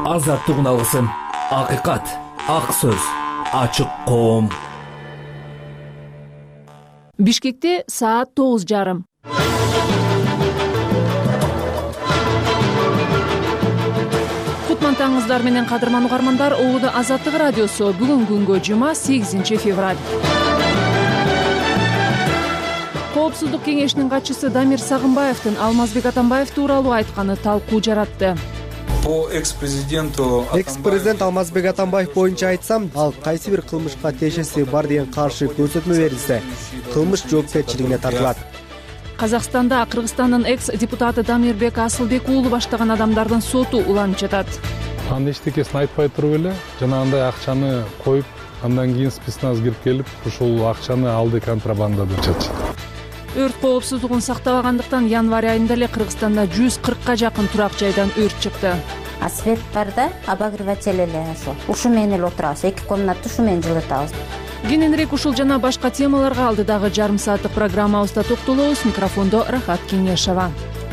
азаттык алсын, акыйкат, ак сөз, ачык коом. Бишкекте саат 9:30. Кутман таңыңыздар менен кадырман угармандар. Улуу Азаттык радиосу бүгүн күнгө жума 8 февраль. Коопсуздук кеңешинин катчысы Дамир Сагынбаевдин Алмазбек Атамбаев тууралуу айтканы талкуу жаратты. Экс-президент Алмазбек Атамбаев боюнча айтсам, ал кайсы бир кылмышка тиешеси бар деген каршы көрсөтмө берилсе, кылмыш жоопкерчилигине тартылат. Казакстанда Кыргызстандын экс-депутаты Дамирбек Асылбек уулу баштаган адамдардын соту уланып жатат. Аны эчтекесин айтпай туруп эле жанагындай акчаны коюп, андан кийин спецназ кирип келип, ушул акчаны алды контрабанда деп жатышат. Өрт коопсуздугун сактабагандыктан январь айында эле Кыргызстанда 140га жакын турак жайдан өрт чыкты. Свет бар да, обогреватель эле ушу менен эле отурабыз. 2 комната ушу менен жылытабыз. Кененирээк ушул жана башка темаларга алдыдагы жарым сааттык программабызда токтолобуз. Микрофондо Рахат Кеңешова.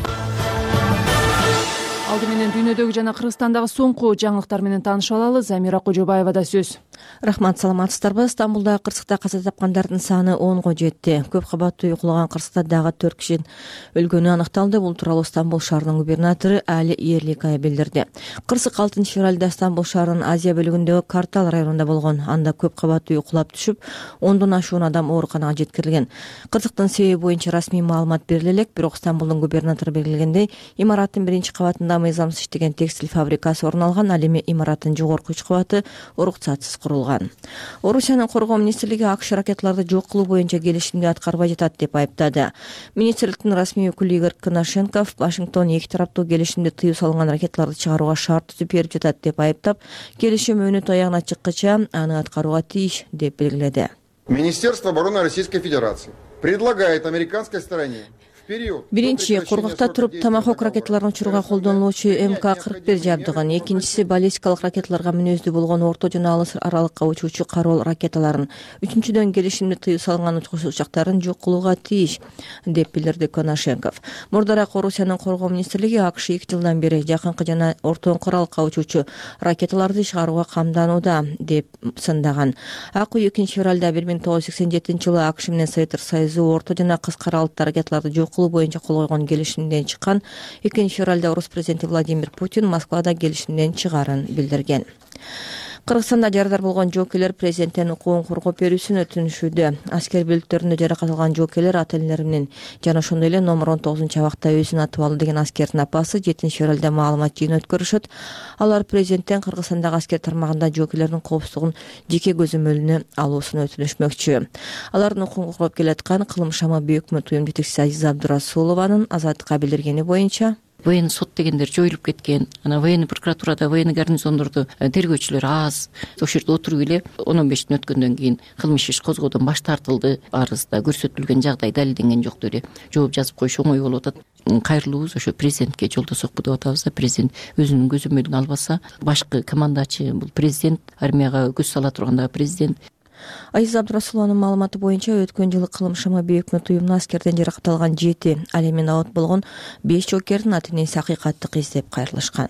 Алды менен дүйнөдөгү жана Кыргызстандагы соңку жаңылыктар менен таанышып алалы. Замира Кожобаевада сөз. Рахмат, саламатсыздарбы? Стамбулда кырсыкта каза тапкандардын саны 10го жетти. Көп кабаттуу үй кулаган кырсыкта дагы 4 киши өлгөнү аныкталды. Бул тууралуу Стамбул шаарынын губернатору Али Иерликая билдирди. Кырсык 6 февралда Стамбул шаарынын Азия бөлүгүндөгү Картал районунда болгон. Анда көп кабаттуу үй кулап түшүп, 10дон ашуун адам ооруканага жеткирилген. Кырсыктын себеби боюнча расмий маалымат бериле элек, бирок Стамбулдун губернатору белгилегендей, имараттын биринчи кабатында мыйзамсыз иштеген текстиль фабрикасы орун алган. Ал эми имараттын жогорку 3 кабаты уруксатсыз курулган. Орусиянын коргоо министрлиги АКШ ракеталарды жок кылуу боюнча келишимди аткарбай жатат деп айыптады. Министрликтин расмий өкүлү Игорь Коношенков Вашингтон эки тараптуу келишимде тыюу салынган ракеталарды чыгарууга шарт түзүп берип жатат деп айыптап, келишим өнөт аягына чыккыча аны аткарууга тийиш деп белгиледи. Министерство обороны Российской Федерации предлагает американской стороне Биринчи, кургакта туруп Томахок ракеталарын учурууга колдонулуучу МК-41 жабдыгын, экинчиси баллистикалык ракеталарга мүнөздүү болгон орто жана алыс аралыкка учуучу кароол ракеталарын, үчүнчүдөн келишимде тыюу салынган учактарын жок кылууга тийиш деп билдирди Коношенков. Мурдараак Орусиянын коргоо министрлиги АКШ 2 жылдан бери жакынкы жана ортоңку аралыкка учуучу ракеталарды чыгарууга камданууда деп сындаган. АКУ 2 февралда 1987-жылы АКШ менен Советтер Союзу орто жана кыска аралыкта ракеталарды жок кылуу боюнча кол койгон келишимден чыккан. 2 февралда Орус президенти Владимир Путин Москвада келишимден чыгарын билдирген. Кыргызстанда жарадар болгон жоокейлер президенттин укугун коргоп берүүсүн өтүнүшүүдө. Аскер бөлүктөрүндө жаракат алган жоокейлер ата-энелери менен жана ошондой эле номер 19-абакта өзүн атып алды деген аскердин апасы 7 февралда маалымат жыйын өткөрүшөт. Алар президенттен Кыргызстандагы аскер тармагында жоокейлердин коопсуздугун жеке көзөмөлүнө алуусун өтүнүшмөкчү. Алардын укугун коргоп келаткан кылмышама Бүйүк өкмөт уюм жетекчиси Азиза Абдурасулованын Азаттыкка билдиргени боюнча, военный сот дегендер жоюлуп кеткен. Ана военный прокуратурада, военный гарнизондордо тергөөчүлөр аз. Ошол жерде отуруп эле 10-15 күн өткөндөн кийин кылмыш иш козгоодон баш тартылды. Арызда көрсөтүлгөн жагдай далилденген жок деп эле жооп жазып коюш оңой болуп атат. Кайрылуубуз ошо президентке жолдосокпу деп атабыз да. Президент өзүнүн көзөмөлүн албаса, башкы командачы бул президент, армияга көз сала тургандагы президент. Азиза Абдурасулованын маалыматы боюнча өткөн жылы кылмышама Бүйүк өкмөт уюмуна аскерден жаракат алган 7, ал эми абат болгон 5 жоокердин ата-энеси акыйкатты издеп кайрылышкан.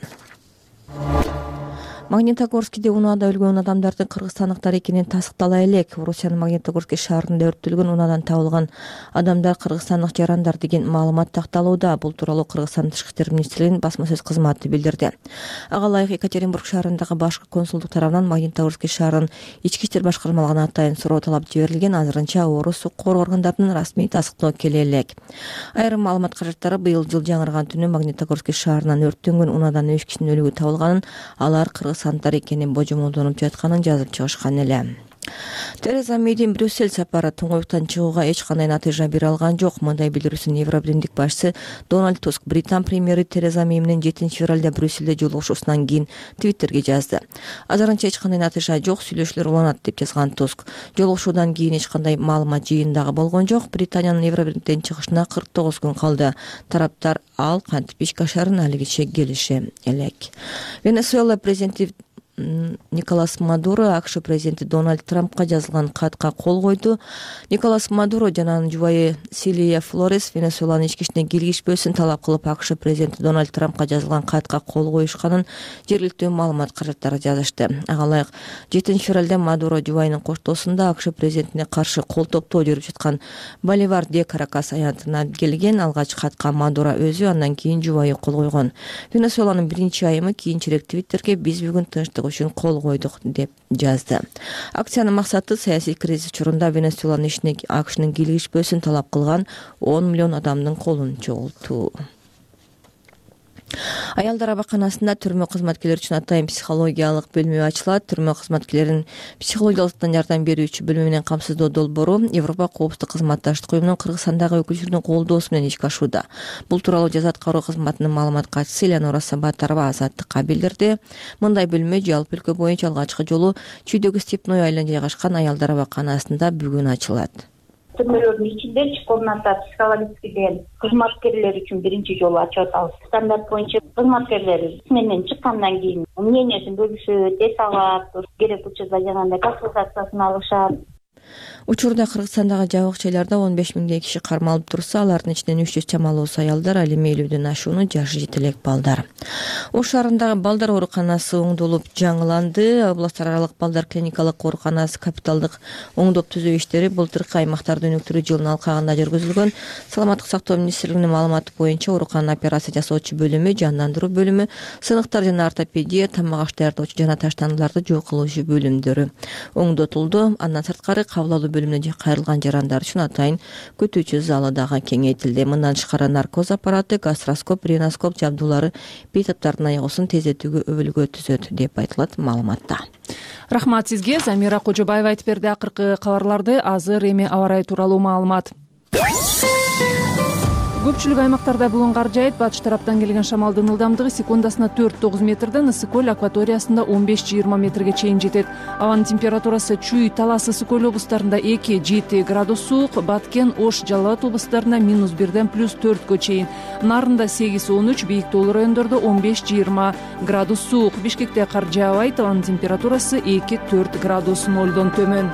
Магнитогорскиде унаада өлгөн адамдардын кыргызстандыктар экени тасыктала элек. Орусиянын Магнитогорский шаарында өрттөлгөн унаадан табылган адамдар кыргызстандык жарандар деген маалымат такталууда. Бул тууралуу Кыргызстан Тышкы иштер министрлигинин басма сөз кызматы билдирди. Ага ылайык Екатеринбург шаарындагы башкы консулдук тарабынан Магнитогорский шаарынын ички иштер башкармалыгына атайын суроо талап жиберилген. Азырынча орус укук органдарынын расмий тасыктоо келе элек. Айрым маалымат каражаттары быйыл жыл жаңырган түнү Магнитогорский шаарынан өрттөнгөн унаадан 3 кишинин өлүгү табылганын, алар кыргызстандыктар экенин божомолдонуп жатканын жазып чыгышкан эле. Тереза Мэйдин Брюссель сапары туңгуюктан чыгууга эч кандай натыйжа бере алган жок. Мындай билдирүүсүн Евробиримдик башчысы Дональд Туск Британ премьери Тереза Мэй менен 7 февралда Брюссельде жолугушуусунан кийин Твиттерге жазды. Азырынча эч кандай натыйжа жок, сүйлөшүүлөр уланат деп жазган Туск. Жолугушуудан кийин эч кандай маалымат жыйындагы болгон жок. Британиянын Евробиримдиктен чыгышына 49 күн калды. Тараптар ал кантип ишке ашарын алигиче келиши элек. Венесуэла президенти Николас Мадуро АКШ президенти Дональд Трампка жазылган катка кол койду. Николас Мадуро жана анын жубайы Силия Флорес Венесуэланын ички ишине киргизбөсүн талап кылып АКШ президенти Дональд Трампка жазылган катка кол коюшканын жергиликтүү маалымат каражаттары жазышты. Ага ылайык 7-февралда Мадуро жубайынын коштоосунда АКШ президентине каршы кол топтоо жүрүп жаткан Боливар де Каракас аянтына келген. Алгач катка Мадуро өзү, андан кийин жубайы кол койгон. Венесуэланын биринчи айымы кийинчерээк Твиттерге биз бүгүн тынчтык үчүн кол койдук деп жазды. Акциянын максаты саясий кризис учурунда Венесуэланын ишине АКШнын киргизбөсүн талап кылган 10 миллион адамдын колун чогултуу. Аялдар абаканасында түрмө кызматкерлери үчүн атайын психологиялык бөлмө ачылат. Түрмө кызматкерлерин психологиялык жардам берүүчү бөлмө менен камсыздоо долбоору Европа коопсуздук кызматташтык уюмунун Кыргызстандагы өкүлчүлүгүнүн колдоосу менен ишке ашууда. Бул тууралуу жаза аткаруу кызматынын маалымат катчысы Элеонора Сабатарова Азаттыкка билдирди. Мындай бөлмө жалпы өлкө боюнча алгачкы жолу Чүйдөгү Степной айылында жайгашкан аялдар абаканасында бүгүн ачылат. Түрмөлөрдүн ичинде комната психологический деген кызматкерлер үчүн биринчи жолу ачып атабыз. Стандарт боюнча кызматкерлер менен чыккандан кийин мнениясын бөлүшөт, эс алат, керек учурда жанагындай консультациясын алышат. Учурда Кыргызстандагы жабык жайларда 15 миңдей киши кармалып турса, алардын ичинен 300 чамалуусу аялдар, ал эми 50дөн ашууну жашы жете элек балдар. Ош шаарындагы балдар ооруканасы оңдолуп жаңыланды. Область аралык балдар клиникалык ооруканасы капиталдык оңдоп түзөө иштери былтыркы аймактарды өнүктүрүү жылынын алкагында жүргүзүлгөн. Саламаттык сактоо министрлигинин маалыматы боюнча оорукананын операция жасоочу бөлүмү, жандандыруу бөлүмү, сыныктар жана ортопедия, тамак аш даярдоочу жана таштандыларды жок кылуучу бөлүмдөрү оңдотулду. Андан сырткары кабыл алуу бөлүмүнө кайрылган жарандар үчүн атайын күтүүчү залы дагы кеңейтилди. Мындан тышкары наркоз аппараты, гастроскоп, риноскоп жабдуулары бейтаптардын айыгуусун тездетүүгө өбөлгө түзөт деп айтылат маалыматта. Рахмат сизге. Замира Кожобаева айтып берди акыркы кабарларды. Азыр эми аба ырайы тууралуу маалымат. Көпчүлүк аймактарда бүгүн кар жаайт. Батыш тараптан келген шамалдын ылдамдыгы секундасына 4-9 метрден Ысык-Көл акваториясында 15-20 метрге чейин жетет. Абанын температурасы Чүй, Талас, Ысык-Көл облустарында 2-7 градус суук, Баткен, Ош, Жалал Абад облустарында -1ден +4 чейин. Нарында 8-13, бийик тоолуу райондордо 15-20 градус суук. Бишкекте кар жаабайт. Абанын температурасы 2-4 градус 0дон төмөн.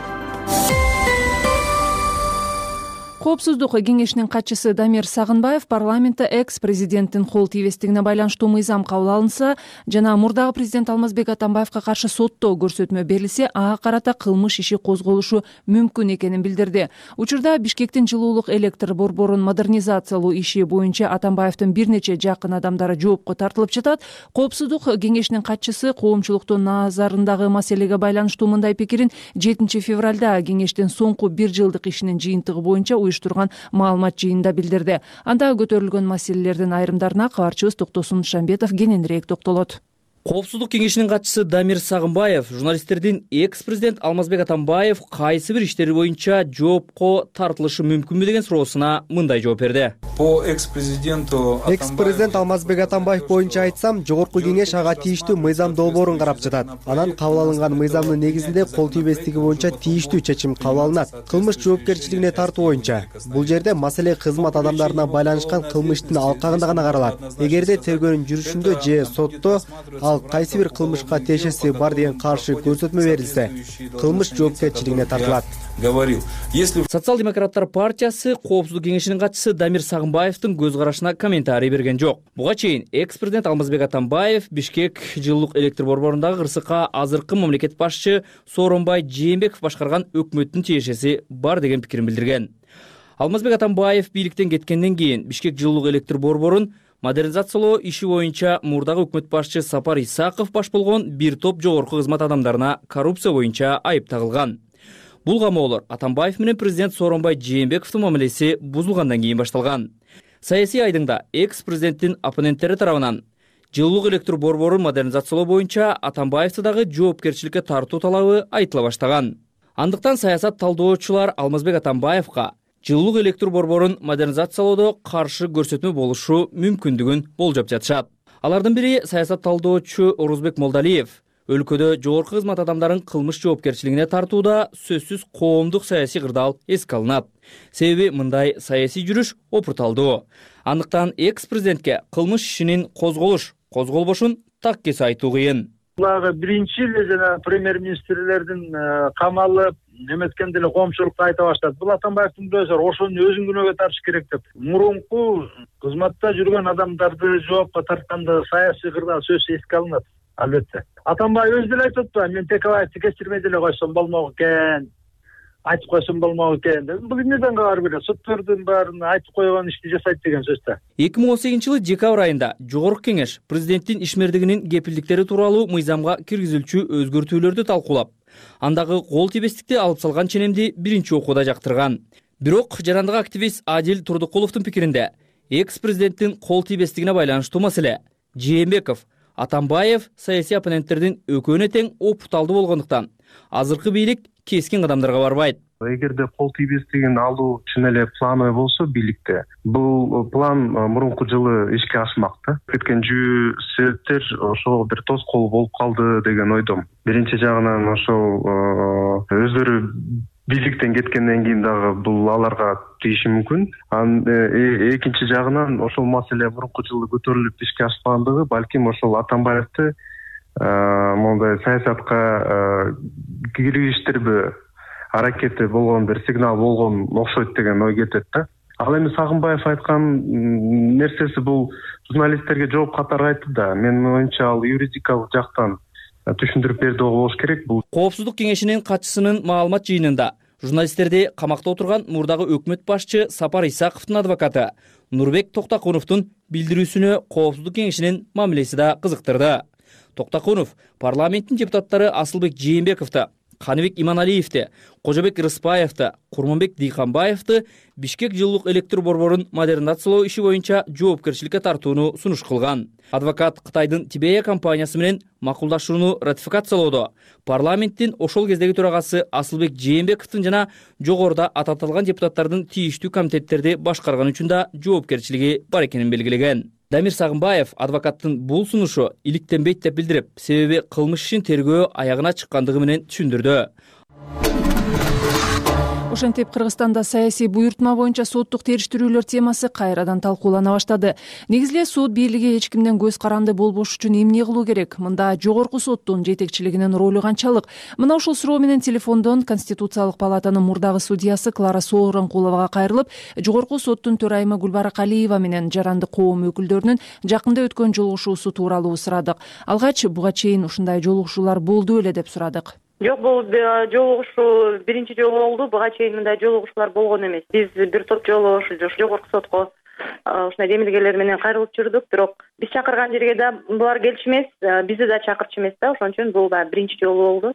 Коопсуздук кеңешинин катчысы Дамир Сагынбаев парламентте экс-президенттин кол тийбестигине байланыштуу мыйзам кабыл алынса жана мурдагы президент Алмазбек Атамбаевка каршы соттоо көрсөтмө берилсе, ага карата кылмыш иши козголушу мүмкүн экенин билдирди. Учурда Бишкектин жылуулук электр борборун модернизациялоо иши боюнча Атамбаевдин бир нече жакын адамдары жоопко тартылып жатат. Коопсуздук кеңешинин катчысы коомчулуктун назарындагы маселеге байланыштуу мындай пикирин 7-февралда кеңештин соңку 1 жылдык ишинин жыйынтыгы боюнча уюштурган маалымат жыйынында билдирди. Анда көтөрүлгөн маселелердин айрымдарына кабарчыбыз Токтосун Шамбетов кененирээк токтолот. Коопсуздук кеңешинин катчысы Дамир Сагынбаев журналисттердин экс-президент Алмазбек Атамбаев кайсы бир иштери боюнча жоопко тартылышы мүмкүнбү деген суроосуна мындай жооп берди. По экс-президент Алмазбек Атамбаев боюнча айтсам, жогорку кеңеш ага тийиштүү мыйзам долбоорун карап жатат. Анан кабыл алынган мыйзамдын негизинде кол тийбестиги боюнча тийиштүү чечим кабыл алынат. Кылмыш жоопкерчилигине тартуу боюнча. Бул жерде маселе кызмат адамдарына байланышкан кылмыштын алкагында гана каралат. Эгерде тергөөнүн жүрүшүндө же сотто ал кайсы бир кылмышка тиешеси бар деген каршы көрсөтмө берилсе, кылмыш жоопкерчилигине тартылат. Социал-демократтар партиясы коопсуздук кеңешинин катчысы Дамир Сагынбаевдин көз карашына комментарий берген жок. Буга чейин экс-президент Алмазбек Атамбаев Бишкек жылуулук электр борборундагы кырсыкка азыркы мамлекет башчы Сооронбай Жээнбеков башкарган өкмөттүн тиешеси бар деген пикирин билдирген. Алмазбек Атамбаев бийликтен кеткенден кийин Бишкек жылуулук электр борборун модернизациялоо иши боюнча мурдагы өкмөт башчы Сапар Исаков баш болгон бир топ жогорку кызмат адамдарына коррупция боюнча айып тагылган. Бул камоолор Атамбаев менен президент Сооронбай Жээнбековдун мамилеси бузулгандан кийин башталган. Саясий айдыңда экс-президенттин оппоненттери тарабынан жылуулук электр борборун модернизациялоо боюнча Атамбаевди дагы жоопкерчиликке тартуу талабы айтыла баштаган. Андыктан саясат талдоочулар Алмазбек Атамбаевга жылуулук электр борборун модернизациялоодо каршы көрсөтмө болушу мүмкүндүгүн болжоп жатышат. Алардын бири саясат талдоочу Орузбек Молдалиев. Өлкөдө жогорку кызмат адамдарын кылмыш жоопкерчилигине тартууда сөзсүз коомдук саясий кырдаал эске алынат. Себеби мындай саясий жүрүш опурталдуу. Андыктан экс-президентке кылмыш ишинин козголуш, козголбошун так кесе айтуу кыйын. Буларга биринчи эле жана премьер министрлердин камалып эметкенде эле коомчулукка айта баштады. Бул Атамбаевдин өзү ошону өзүн күнөөгө тартыш керек деп. Мурунку кызматта жүргөн адамдарды жоопко тартканда саясий кырдаал сөзсүз эске алынат. Албетте. Атамбаев өзү деле айтып атпайбы, мен Текебаевди кечирмей деле койсом болмок экен. Айтып койсом болмок экен деп. Бул эмнеден кабар берет? Соттордун баарын айтып койгон ишти жасайт деген сөз да. 2018-жылы декабрь айында Жогорку Кеңеш президенттин ишмердигинин кепилдиктери тууралуу мыйзамга киргизилчү өзгөртүүлөрдү талкуулап, андагы кол тийбестикти алып салган ченемди биринчи окууда жактырган. Бирок жарандык активист Адил Турдукуловдун пикиринде, экс-президенттин кол тийбестигине байланыштуу маселе Жээнбеков, Атамбаев саясий оппоненттердин экөөнө тең опуталдуу болгондуктан азыркы бийлик кескин кадамдарга барбайт. Эгерде кол тийбестигин алуу чын эле плановый болсо бийликте, бул план мурунку жылы ишке ашмакты. Кеткен жүү себептер ошого бир тоскоол болуп калды деген ойдом. Биринчи жагынан ошол өздөрү бийликтен кеткенден кийин дагы бул аларга тийиши мүмкүн. Экинчи жагынан ошол маселе мурунку жылы көтөрүлүп ишке ашпагандыгы балким ошол Атамбаевди мондай саясатка киргизиштерби аракети болгон бир сигнал болгон окшойт деген ой кетет да. Ал эми Сагынбаев айткан нерсеси бул журналисттерге жооп катары айтты да. Менин оюмча ал юридикалык жактан түшүндүрүп берди болуш керек. Бул Коопсуздук кеңешинин катчысынын маалымат жыйынында журналисттерди камакта отурган мурдагы өкмөт башчы Сапар Исаковдун адвокаты Нурбек Токтокуновдун билдирүүсүнө Коопсуздук кеңешинин мамилеси да кызыктырды. Токтокунов парламенттин депутаттары Асылбек Жээнбековду, Каныбек Иманалиевди, Кожобек Рыспаевди, Курманбек Дыйканбаевди Бишкек жылуулук электр борборун модернизациялоо иши боюнча жоопкерчиликке тартууну сунуш кылган. Адвокат Кытайдын Тибея компаниясы менен макулдашууну ратификациялоодо парламенттин ошол кездеги төрагасы Асылбек Жээнбековдун жана жогоруда ататылган депутаттардын тийиштүү комитеттерди башкарган үчүн да жоопкерчилиги бар экенин белгилеген. Дамир Сагынбаев адвокаттын бул сунушу иликтенбейт деп билдирип, себеби кылмыш ишин тергөө аягына чыккандыгы менен түшүндүрдү. Ошентип Кыргызстанда саясий буйртма боюнча соттук териштирүүлөр темасы кайрадан талкуулана баштады. Негизи эле сот бийлиги эч кимден көз каранды болбош үчүн эмне кылуу керек? Мында жогорку соттун жетекчилигинин ролу канчалык? Мына ушул суроо менен телефондон Конституциялык палатанын мурдагы судьясы Клара Сооронкуловага кайрылып, жогорку соттун төрайымы Гүлбара Калиева менен жарандык коом өкүлдөрүнүн жакында өткөн жолугушуусу тууралуу сурадык. Алгач буга чейин ушундай жолугушуулар болду беле деп сурадык. Жок, бул жолугушуу биринчи жолу болду. Буга чейин мындай жолугушуулар болгон эмес. Биз бир топ жолу жогорку сотко ушундай демилгелер менен кайрылып жүрдүк, бирок биз чакырган жерге да булар келчү эмес, бизди да чакырчу эмес да. Ошон үчүн бул да биринчи жолу болду.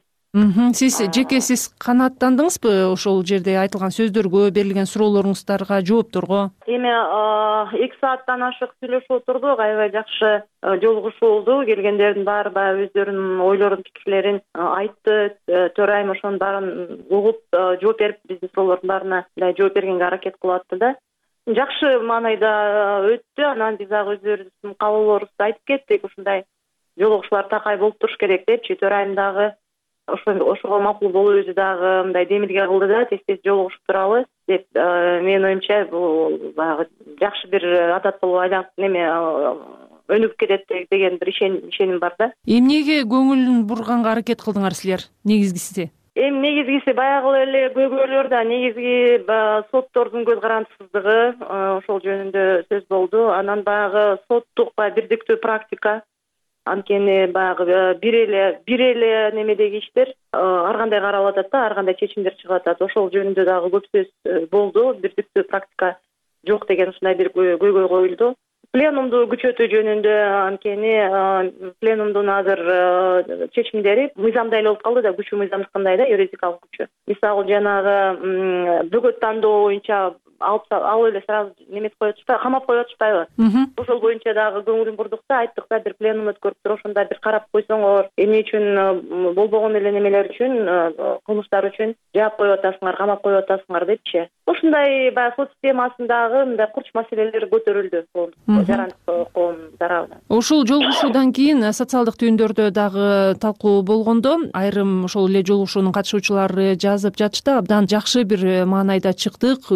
Сиз канааттандыңызбы ошол жерде айтылган сөздөргө, берилген суроолоруңуздарга, жоопторго? Эми 2 сааттан ашык сүйлөшүп отурдук, аябай жакшы жолугушуу болду. Келгендердин баары баягы өздөрүнүн ойлорун, пикирлерин айтты. Төрайым ошонун баарын угуп, жооп берип, биздин суроолордун баарына жооп бергенге аракет кылып атты да. Жакшы маанайда өттү. Анан биз дагы өздөрүбүздүн каалоолорубузду айтып кеттик. Ушундай жолугушуулар такай болуп туруш керек депчи. Төрайым дагы ошого макул болуп өзү дагы мындай демилге кылды да, тез жолугушуп туралы деп. Менин оюмча бул баягы жакшы бир адат болуп айланып өнүгүп кетет деген бир ишеним бар да. Эмнеге көңүлүн бурганга аракет кылдыңар силер? Негизгиси? Негизгиси баягы эле көйгөйлөр да, негизги соттордун көз карандысыздыгы, ошол жөнүндө сөз болду. Анан баягы соттук бирдиктүү практика, анткени баягы бир эле немедеги иштер ар кандай каралып атат да, ар кандай чечимдер чыгып атат. Ошол жөнүндө дагы көп сөз болду. Бирдиктүү практика жок деген ушундай бир көйгөй коюлду. Пленумду күчөтүү жөнүндө, анткени пленумдун азыр чечимдери мыйзамда эле болуп калды да, күчү мыйзамдыкындай да, юридикалык күчү. Мисалы жанагы бөгөт тандоо боюнча алып эле сразу неметип коюп атышпайбы, камап коюп атышпайбы? Ошол боюнча дагы көңүлүн бурдук да, айттык да, бир пленум өткөрүп туруп ошондо бир карап койсоңор, эмне үчүн болбогон эле немелер үчүн, кылмыштар үчүн жаап коюп атасыңар, камап коюп атасыңар депчи. Ушундай баягы сот системасындагы мындай курч маселелер көтөрүлдү жарандык коом тарабынан. Ушул жолугушуудан кийин социалдык түйүндөрдө дагы талкуу болгондо айрым ошол эле жолугушуунун катышуучулары жазып жатышты. Абдан жакшы бир маанайда чыктык,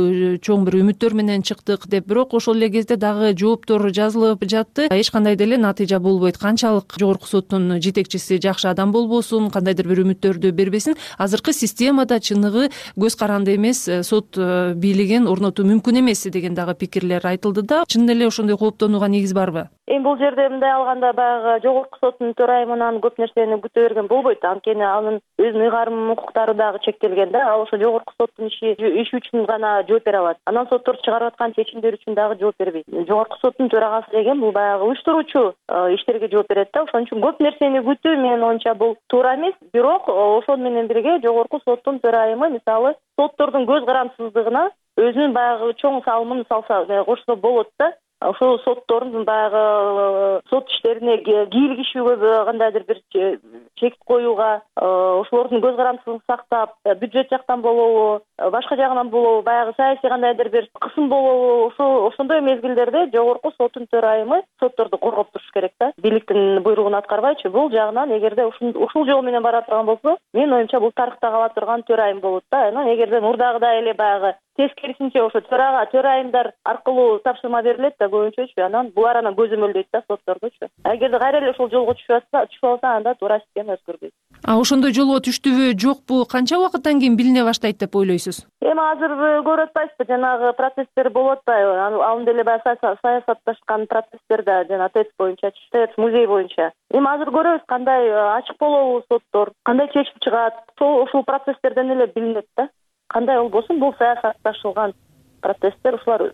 чоң бир үмүттөр менен чыктык деп, бирок ошол эле кезде дагы жооптор жазылып жатты. Эч кандай деле натыйжа болбойт. Канчалык жогорку соттун жетекчиси жакшы адам болбосун, кандайдыр бир үмүттөрдү бербесин, азыркы системада чыныгы көз каранды эмес сот бийлигин орнотуу мүмкүн эмес деген дагы пикирлер айтылды да. Чын эле ошондой кооптонууга негиз барбы? Эми бул жерде мындай алганда баягы жогорку соттун төрайымынан көп нерсени күтө берген болбойт. Анткени анын өзүнүн ыйгарым укуктары дагы чектелген да. Ал ошо жогорку соттун иши үчүн гана жооп бере алат. Анан соттор чыгарып аткан чечимдер үчүн дагы жооп бербейт. Жогорку соттун төрагасы деген бул баягы уюштуруучу иштерге жооп берет да. Ошон үчүн көп нерсени күтүү менин оюмча бул туура эмес. Бирок ошол менен бирге жогорку соттун төрайымы мисалы соттордун көз карандысыздыгына өзүнүн баягы чоң салымын салса кошсо болот да. Ошол соттордун баягы сот иштерине кийлигишүүгө кандайдыр бир чек коюуга, ошолордун көз карандысыздыгын сактап, бюджет жактан болобу, башка жагынан болобу, баягы саясий кандайдыр бир кысым болобу, ошондой мезгилдерде жогорку соттун төрайымы сотторду коргоп туруш керек да. Бийликтин буйругун аткарбайчы. Бул жагынан эгерде ушул жол менен бара турган болсо, менин оюмча бул тарыхта кала турган төрайым болот да. Анан эгерде мурдагыдай эле баягы тескерисинче ошо төрайымдар аркылуу тапшырма берилет да көбүнчөчү, анан булар анан көзөмөлдөйт да соттордучу. Эгерде кайра эле ошол жолго түшүп алса, анда туура система өзгөрбөйт. Ошондой жолго түштүбү, жокпу, канча убакыттан кийин билине баштайт деп ойлойсуз? Эми азыр көрүп атпайсызбы, жанагы процесстер болуп атпайбы? Ал деле баягы саясатташкан процесстер да, жана ТЭЦ боюнча, ТЭЦ музей боюнча. Эми азыр көрөбүз кандай ачык болобу соттор, кандай чечим чыгат. Ошол процесстерден эле билинет да. Кандай болбосун, бул саясатташылган процесстер, ушулар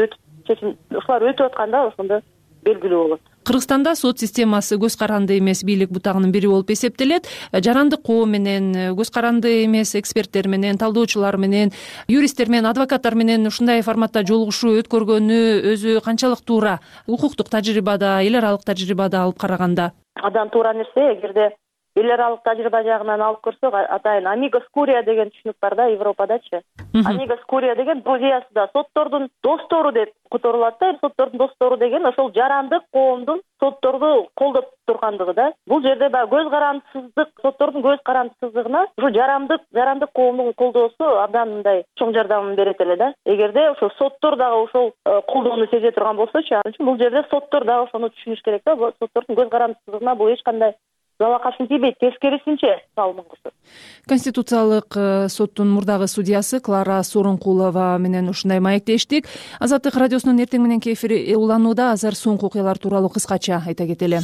өтүп атканда ошондо белгилүү болот. Кыргызстанда сот системасы көз каранды эмес бийлик бутагынын бири болуп эсептелет. Жарандык коом менен, көз каранды эмес эксперттер менен, талдоочулар менен, юристтер менен, адвокаттар менен ушундай форматта жолугушуу өткөргөнү өзү канчалык туура? Укуктук тажрыйбада, эл аралык тажрыйбада алып караганда? Абдан туура нерсе. Эгерде эл аралык тажрыйба жагынан алып көрсөк, атайын amigos curia деген түшүнүк бар да Европадачы. Amigos curia деген друзьясы да, соттордун достору деп которулат да. Соттордун достору деген ошол жарандык коомдун сотторду колдоп тургандыгы да. Бул жерде баягы көз карандысыздык, соттордун көз карандысыздыгына ушу жарандык коомдун колдоосу абдан мындай чоң жардам берет эле да. Эгерде ошол соттор дагы ошол колдоону сезе турган болсочу, анын үчүн бул жерде соттор дагы ошону түшүнүш керек да. Соттордун көз карандысыздыгына бул эч кандай залакашын тийбейт, тескерисинче салымын кошот. Конституциялык соттун мурдагы судьясы Клара Сооронкулова менен ушундай маектештик. Азаттык радиосунун эртең мененки эфири уланууда. Азыр соңку окуялар тууралуу кыскача айта кетели.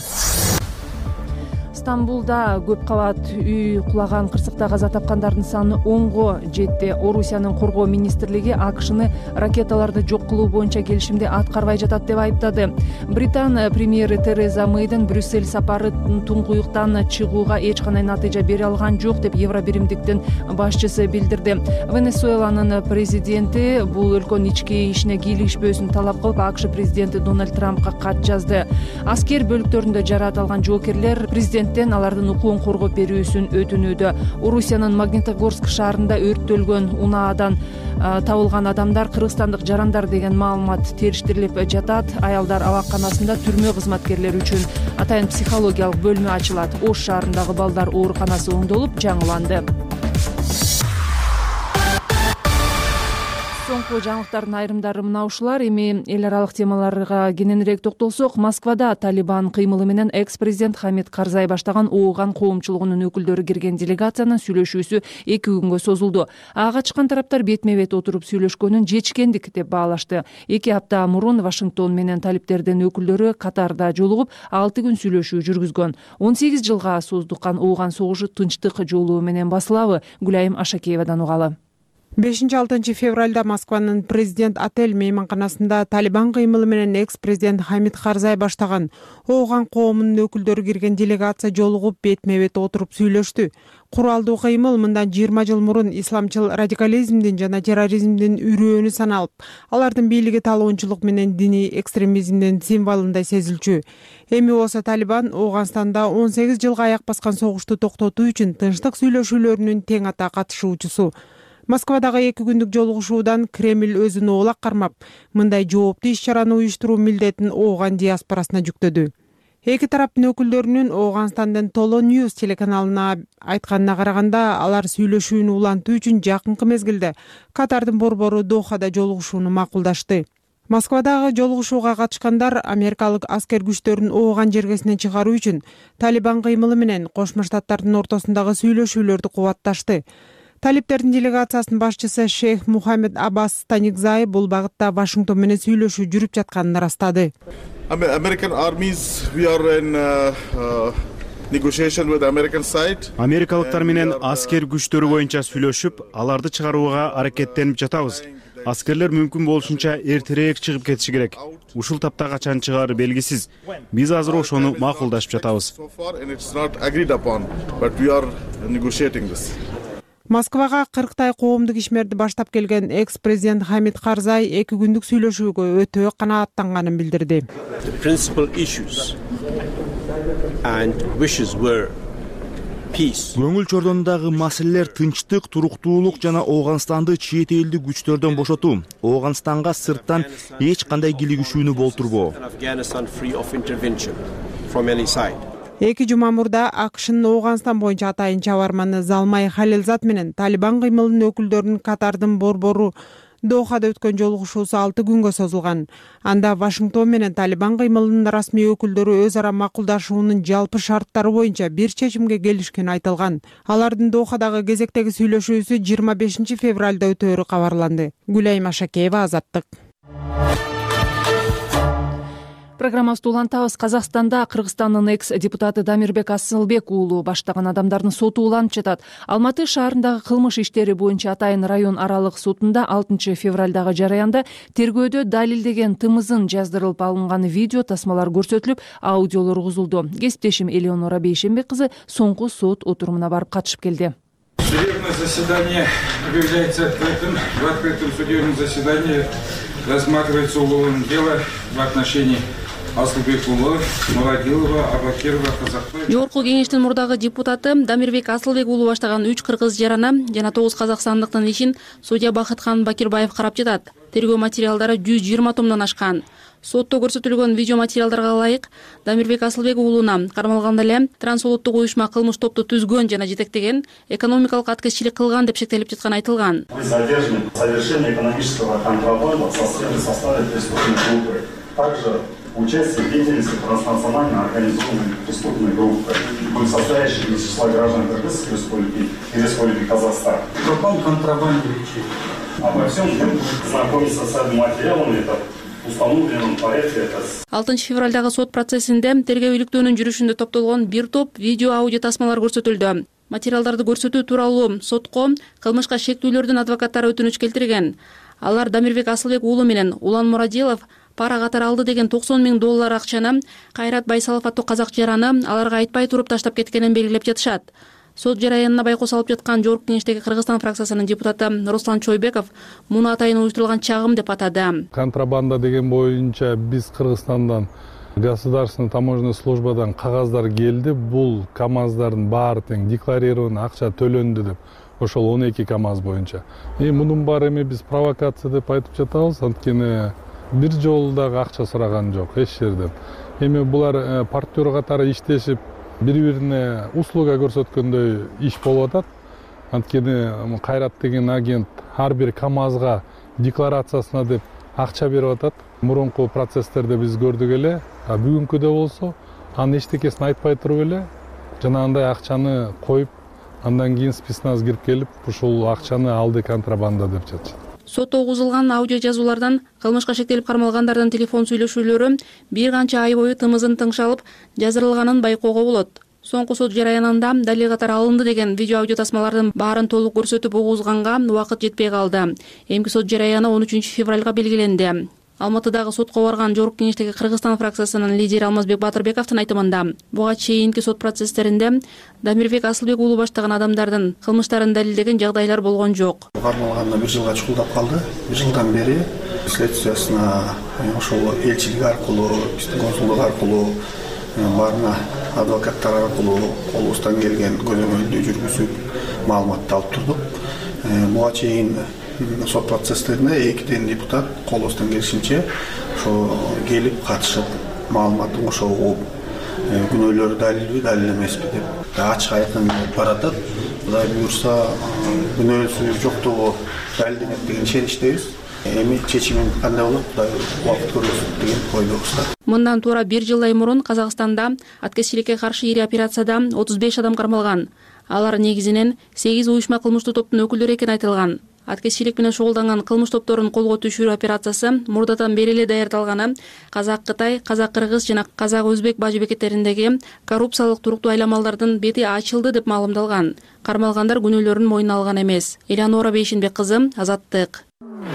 Стамбулда көп кабат үй кулаган кырсыкта каза тапкандардын саны 10го жетти. Орусиянын коргоо министрлиги АКШны ракеталарды жок кылуу боюнча келишимди аткарбай жатат деп айыптады. Британ премьери Тереза Мэйдин Брюссель сапары туңгуюктан чыгууга эч кандай натыйжа бере алган жок деп Евробиримдиктин башчысы билдирди. Венесуэланын президенти бул өлкөнүн ички ишине кийлигишпөөсүн талап кылып, АКШ президенти Дональд Трампка кат жазды. Аскер бөлүктөрүндө жаратылган жоокерлер президент алардын укугун коргоп берүүсүн өтүнүүдө. Орусиянын Магнитогорск шаарында өрттөлгөн унаадан табылган адамдар кыргызстандык жарандар деген маалымат териштирилип жатат. Аялдар абакканасында түрмө кызматкерлери үчүн атайын психологиялык бөлмө ачылат. Ош шаарындагы балдар ооруканасы оңдолуп жаңыланды. Соңку жаңылыктардын айрымдары мына ушулар. Эми эл аралык темаларга кененирээк токтолсок, Москвада Талибан кыймылы менен экс-президент Хамид Карзай баштаган ооган коомчулугунун өкүлдөрү кирген делегациянын сүйлөшүүсү 2 күнгө созулду. Ага чыккан тараптар бетме бет отуруп сүйлөшкөнүн жечкендик деп баалашты. 2 апта мурун Вашингтон менен талиптердин өкүлдөрү Катарда жолугуп 6 күн сүйлөшүү жүргүзгөн. 18 жылга создуккан ооган согушу тынчтык жолу менен басылабы? Гүлайым Ашакеевадан угалы. 5-6 февралда Москванын президент отель мейманканасында Талибан кыймылы менен экс-президент Хамид Карзай баштаган ооган коомунун өкүлдөрү кирген делегация жолугуп бетме бет отуруп сүйлөштү. Куралдуу кыймыл мындан 20 жыл мурун исламчыл радикализмдин жана терроризмдин үрөөнү саналып, алардын бийлиги талоончулук менен диний экстремизмдин символундай сезилчү. Эми болсо Талибан Ооганстанда 18 жылга аяк баскан согушту токтотуу үчүн тынчтык сүйлөшүүлөрүнүн тең ата катышуучусу. Москвадагы 2 күндүк жолугушуудан Кремль өзүн оолак кармап, мындай жооптуу иш-чараны уюштуруу милдетин ооган диаспорасына жүктөдү. Эки тараптын өкүлдөрүнүн Ооганстандын Толо Ньюс телеканалына айтканына караганда, алар сүйлөшүүнү улантуу үчүн жакынкы мезгилде Катардын борбору Дохада жолугушууну макулдашты. Москвадагы жолугушууга катышкандар америкалык аскер күчтөрүн Ооган жергесинен чыгаруу үчүн Талибан кыймылы менен Кошмо Штаттардын ортосундагы сүйлөшүүлөрдү кубатташты. Талибтердин делегациясынын башчысы Шейх Мухаммед Аббас Станикзай бул багытта Вашингтон менен сүйлөшүү жүрүп жатканын ырастады. Америкалыктар менен аскер күчтөрү боюнча сүйлөшүп, аларды чыгарууга аракеттенип жатабыз. Аскерлер мүмкүн болушунча эртерээк чыгып кетиши керек. Ушул тапта качан чыгары белгисиз. Биз азыр ошону макулдашып жатабыз. Москвага 40 коомдук ишмерди баштап келген экс-президент Хамид Карзай 2 күндүк сүйлөшүүгө өтө канааттанганын билдирди. Көңүл чордондагы маселелер тынчтык, туруктуулук жана Ооганстанды чет элдик күчтөрдөн бошотуу. Ооганстанга сырттан эч кандай кийлигишүүнү болтурбоо. 2 жума мурда АКШнын Ооганстан боюнча атайын чабарманы Залмай Халилзад менен Талибан кыймылынын өкүлдөрүнүн Катардын борбору Дохада өткөн жолугушуусу 6 күнгө созулган. Анда Вашингтон менен Талибан кыймылынын расмий өкүлдөрү өз ара макулдашуунун жалпы шарттары боюнча бир чечимге келишкени айтылган. Алардын Дохадагы кезектеги сүйлөшүүсү 25 февралда өтөөрү кабарланды. Гүлайым Ашакеева, Азаттык. Программабызды улантабыз. Казакстанда Кыргызстандын экс-депутаты Дамирбек Асылбек уулу баштаган адамдардын соту уланып жатат. Алматы шаарындагы кылмыш иштери боюнча атайын район аралык сотунда 6 февралдагы жараянда тергөөдө далилдеген тымызын жаздырылып алынган видео тасмалар көрсөтүлүп, аудиолор угузулду. Кесиптешим Элеонора Бейшенбек кызы соңку сот отурумуна барып катышып келди. Судебное заседание объявляется открытым. В открытом судебном заседании рассматривается уголовное дело в отношении Асылбек уулу, Мурадилова, Абакирова, Казакбаев. Жогорку кеңештин мурдагы депутаты Дамирбек Асылбек уулу баштаган 3 кыргыз жарана жана 9 казакстандыктын ишин судья Бакытхан Бакирбаев карап жатат. Тергөө материалдары 120 томдон ашкан. Сотто көрсөтүлгөн видео материалдарга ылайык Дамирбек Асылбек уулуна кармалганда эле трансулуттук уюшма кылмыш топту түзгөн жана жетектеген, экономикалык аткезчилик кылган деп шектелип жатканы айтылган. Вы задержаны в совершении экономического контрабанда в составе преступной группы. Также участие в деятельности транснациональной организованной преступной группы, состоящей из числа граждан Кыргызской республики и Республики Казахстан. В каком контрабанде речи? Обо всем знакомиться с этим материалом, это установленном порядке. 6 февралдагы сот процессинде тергөө иликтөөнүн жүрүшүндө топтолгон бир топ видео аудио тасмалар көрсөтүлдү. Материалдарды көрсөтүү тууралуу сотко кылмышка шектүүлөрдүн адвокаттары өтүнүч келтирген. Алар Дамирбек Асылбек уулу менен Улан Мурадилов пара катары алды деген $90,000 акчаны Кайрат Байсалов аттуу казак жараны аларга айтпай туруп таштап кеткенин белгилеп жатышат. Сот жараянына байкоос алып жаткан Жогорку кеңештеги Кыргызстан фракциясынын депутаты Руслан Чойбеков муну атайын уюштурулган чагым деп атады. Контрабанда деген боюнча биз Кыргызстандан государственный таможенный службадан кагаздар келди. Бул КАМАЗдардын баары тең декларирован акча төлөндү деп. Ошол 12 КАМАЗ боюнча. Мунун баары эми биз провокация деп айтып жатабыз. Анткени бир жолу дагы акча сураган жок эч жерден. Эми булар партнер катары иштешип бири-бирине услуга көрсөткөндөй иш болуп атат. Анткени Кайрат деген агент ар бир КАМАЗга декларациясына деп акча берип атат. Мурунку процесстерде биз көрдүк эле, бүгүнкүдө болсо анын эчтекесин айтпай туруп эле жанагындай акчаны коюп, андан кийин спецназ кирип келип, ушул акчаны алды контрабанда деп жатышат. Сотто угузулган аудио жазуулардан кылмышка шектелип кармалгандардын телефон сүйлөшүүлөрү бир канча ай бою тымызын тыңшалып жаздырылганын байкоого болот. Соңку сот жараянында далил катары алынды деген видео аудио тасмалардын баарын толук көрсөтүп угузганга убакыт жетпей калды. Эмки сот жараяны 13 февралга белгиленди. Алматыдагы сотко барган Жогорку кеңештеги Кыргызстан фракциясынын лидери Алмазбек Батырбековдун айтымында, буга чейинки сот процесстеринде Дамирбек Асылбек уулу баштаган адамдардын кылмыштарын далилдеген жагдайлар болгон жок. Кармалганда 1 жылга чукулдап калды. 1 жылдан бери следствиясына ошол элчилик аркылуу, биздин консулдук аркылуу, баарына адвокаттар аркылуу колубуздан келген көзөмөлдү жүргүзүп, маалыматты алып турдук. Буга чейин сот процесстерине 2 депутат колубуздан келишинче ошо келип катышып, маалыматын ошо угуп, күнөөлөрү далилби далил эмеспи деп ачык айкын баратат. Кудай буюрса күнөөсү жоктугу далилденет деген ишеничтебиз. Эми чечимин кандай болот Кудай убакыт көрсөтөт деген ойдобуз. Мындан туура 1 жылдай мурун Казакстанда аткезчиликке каршы ири операцияда 35 адам кармалган. Алар негизинен 8 уюшма кылмыштуу топтун өкүлдөрү экени айтылган. Аткезчилик менен шугулданган кылмыш топторун колго түшүрүү операциясы мурдадан бери эле даярдалганы Казак-Кытай, Казак-Кыргыз жана Казак-Өзбек бажы бекеттериндеги коррупциялык туруктуу айламалдардын бети ачылды деп маалымдалган. Кармалгандар күнөөлөрүн мойнуна алган эмес. Элеонора Бейшинбек кызы, Азаттык.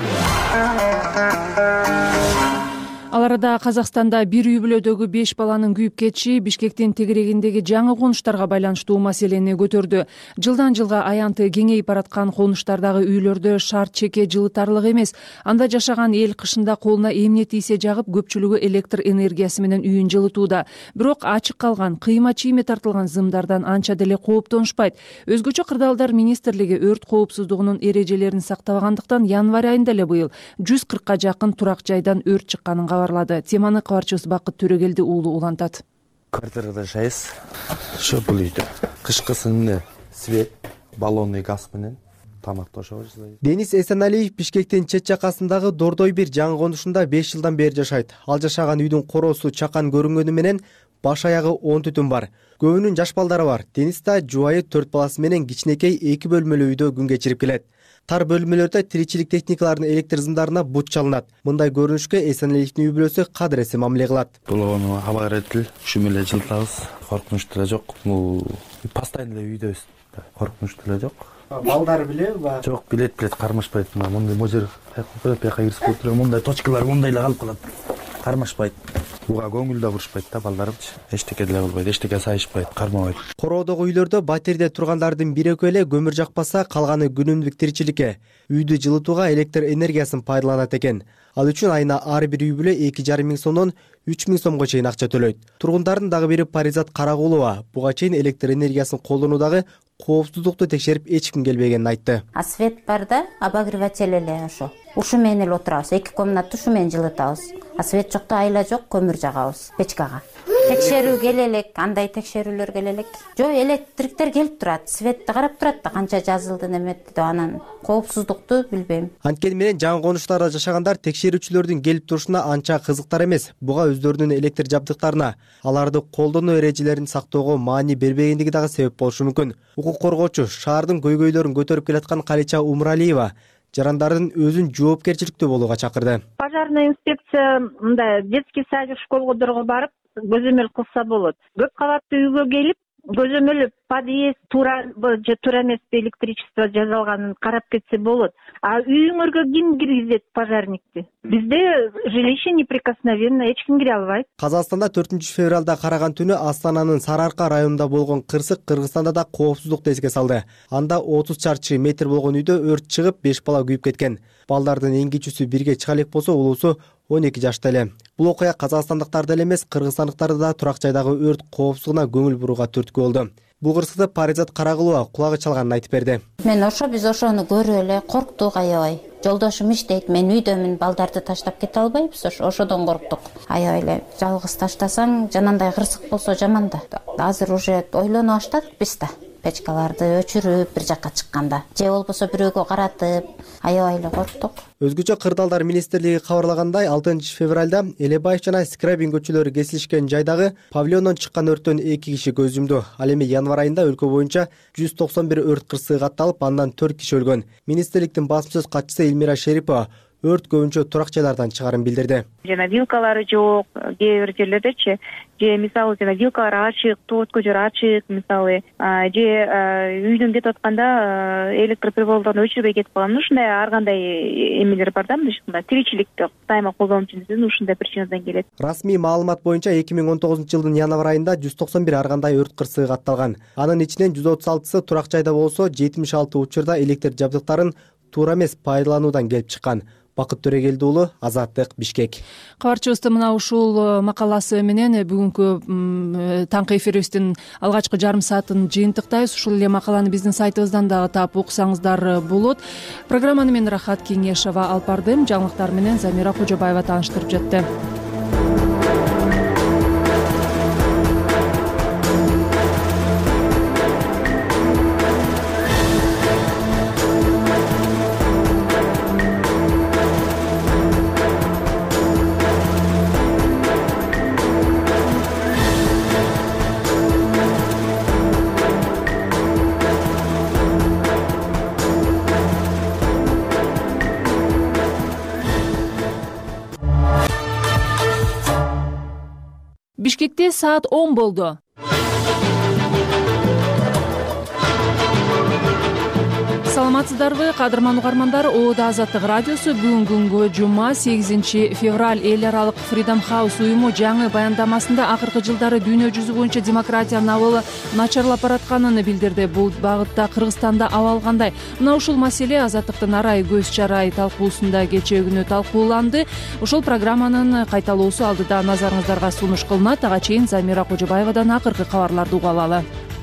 Ал арада Казакстанда бир үй бүлөдөгү 5 баланын күйүп кетиши Бишкектин тегерегиндеги жаңы конуштарга байланыштуу маселени көтөрдү. Жылдан жылга аянты кеңейип бараткан конуштардагы үйлөрдө шарт чеке жылытарлык эмес. Анда жашаган эл кышында колуна эмне тийсе жагып, көпчүлүгү электр энергиясы менен үйүн жылытууда. Бирок ачык калган, кыйма чийме тартылган зымдардан анча деле кооптонушпайт. Өзгөчө Кырдаалдар министрлиги өрт коопсуздугунун эрежелерин сактабагандыктан январь айында эле быйыл 140ка жакын турак жайдан өрт чыкканын кабарлады. Теманы кабарчыбыз Бакыт Төрөгелди уулу улантат. Квартирада жайбыз. Ошо бул үйдө кышкысын свет, баллонный газ менен тамак тошобуз. Денис Эсеналиев Бишкектин чет жакасындагы Дордой бир жаңы конушунда 5 жылдан бери жашайт. Ал жашаган үйдүн короосу чакан көрүнгөнү менен баш аягы 10 түтүн бар. Көбүнүн жаш балдары бар. Денис да жубайы 4 баласы менен кичинекей 2 бөлмөлүү үйдө күн кечирип келет. Тар бөлмөлөрдө тиричилик техникаларынын электр зымдарына бут чалынат. Мындай көрүнүшкө Эсеналиевдин үй бүлөсү кадыресе мамиле кылат. Бул абагыретил ушу менен жылытабыз. Коркунуч деле жок. Бул постоянно эле үйдөбүз. Коркунуч деле жок. Балдары билеби? Жок, билет кармашпайт. Мындай можер бияка кирип отуруп, мындай точкалар мындай эле калып калат. Кармашпайт. Буга көңүл да бурушпайт да балдарымчы. Эчтеке деле кылбайт, эчтеке сайышпайт, кармабайт. Короодогу үйлөрдө батирде тургандардын бир экөө эле көмүр жакпаса, калганы күнүмдүк тиричиликке, үйдү жылытууга электр энергиясын пайдаланат экен. Ал үчүн айына ар бир үй бүлө 2,5 миң сомдон 3 миң сомго чейин акча төлөйт. Тургундардын дагы бири Паризат Карагулова буга чейин электр энергиясын колдонуудагы коопсуздукту текшерип эч ким келбегенин айтты. Свет бар да, обогреватель эле ошо. Ушу менен эле отурабыз. 2 комнатты ушу менен жылытабыз. Свет жокто айла жок, көмүр жагабыз печкага. Текшерүү келелек, андай текшерүүлөр келелек. Жок, электриктер келип турат, светти карап турат да канча жазылды неметти деп анан коопсуздукту билбейм. Анткени менен жаңы конуштарда жашагандар текшерүүчүлөрдүн келип турушуна анча кызыктар эмес. Буга өздөрүнүн электр жабдыктарына, аларды колдонуу эрежелерин сактоого маани бербегендиги дагы себеп болушу мүмкүн. Укук коргоочу, шаардын көйгөйлөрүн көтөрүп келаткан Калича Умралиева жарандардын өзүн жоопкерчиликтүү болууга чакырды. Пожарная инспекция мындай детский садик, школдорго барып көзөмөл кылса болот. Көп кабаттуу үйгө келип көзөмөл подъезд туура же туура эмес электричество жасалганын карап кетсе болот. А үйүңөргө ким киргизет пожарникти? Бизде жилище неприкосновенно, эч ким кире албайт. Казакстанда 4 февралда караган түнү Астананын Сарыарка районунда болгон кырсык Кыргызстанда да коопсуздукту эске салды. Анда 30 чарчы метр болгон үйдө өрт чыгып 5 бала күйүп кеткен. Балдардын эң кичүүсү 1 чыга элек болсо, улуусу 12 жашта эле. Бул окуя казакстандыктарды эле эмес, кыргызстандыктарды да турак жайдагы өрт коопсуздугуна көңүл бурууга түрткү болду. Бул кырсыкты Паризат Карагулова кулагы чалганын айтып берди. Биз ошону көрүп эле корктук аябай. Жолдошум иштейт, мен үйдөмүн, балдарды таштап кете албайбыз, ошодон корктук. Аябай эле жалгыз таштасаң, жанандай кырсык болсо жаман да. Азыр уже ойлоно баштадык биз да. Печкаларды өчүрүп бир жакка чыкканда, же болбосо бирөөгө каратып, аябай эле корктук. Өзгөчө Кырдаалдар министрлиги кабарлагандай, 6 февралда Элебаев жана Скрабин көчөлөрү кесилишкен жайдагы павильондон чыккан өрттөн 2 киши көз жумду. Ал эми январь айында өлкө боюнча 191 өрт кырсыгы катталып, андан 4 киши өлгөн. Министрликтин басма сөз катчысы Элмира Шерипова өрт көбүнчө турак жайлардан чыгарын билдирди. Жана вилкалары жок, кээ бир жерлердечи, же мисалы жана вилкалар ачык, тоот көчөр ачык, мисалы, же үйдөн кетип атканда электр прибордорун өчүрбөй кетип калган. Ушундай ар кандай эмелер бар да, мындай тиричиликти дайыма колдонуу үчүн ушундай причинадан келет. Расмий маалымат боюнча 2019 жылдын январь айында 191 ар кандай өрт кырсыгы катталган. Анын ичинен 136сы турак жайда болсо, 76 учурда электр жабдыктарын туура эмес пайдалануудан келип чыккан. Бакыт Төрөгелди уулу, Азаттык, Бишкек. Кабарчыбызды мына ушул макаласы менен бүгүнкү таңкы эфирибиздин алгачкы жарым саатын жыйынтыктайбыз. Ушул эле макаланы биздин сайтыбыздан дагы таап окусаңыздар болот. Программаны мен Рахат Кеңешова алып бардым. Жаңылыктар менен Замира Кожобаева тааныштырып жатты. Бишкекте саат 10 болду. Саламатсыздарбы, кадырман угармандар. ООД Азаттык радиосу бүгүнгү жума 8 февраль эл аралык Freedom House уюму жаңы баяндамасында акыркы жылдары дүйнө жүзү боюнча демократиянын абалы начарлап баратканын билдирди. Бул багытта Кыргызстанда абал кандай? Мына ушул маселе Азаттыктын арай көз чарай талкуусунда кечээ күнү талкууланды. Ошол программанын кайталоосу алдыда назарыңыздарга сунуш кылынат. Ага чейин Замира Кожобаевадан акыркы кабарларды угуп алалы.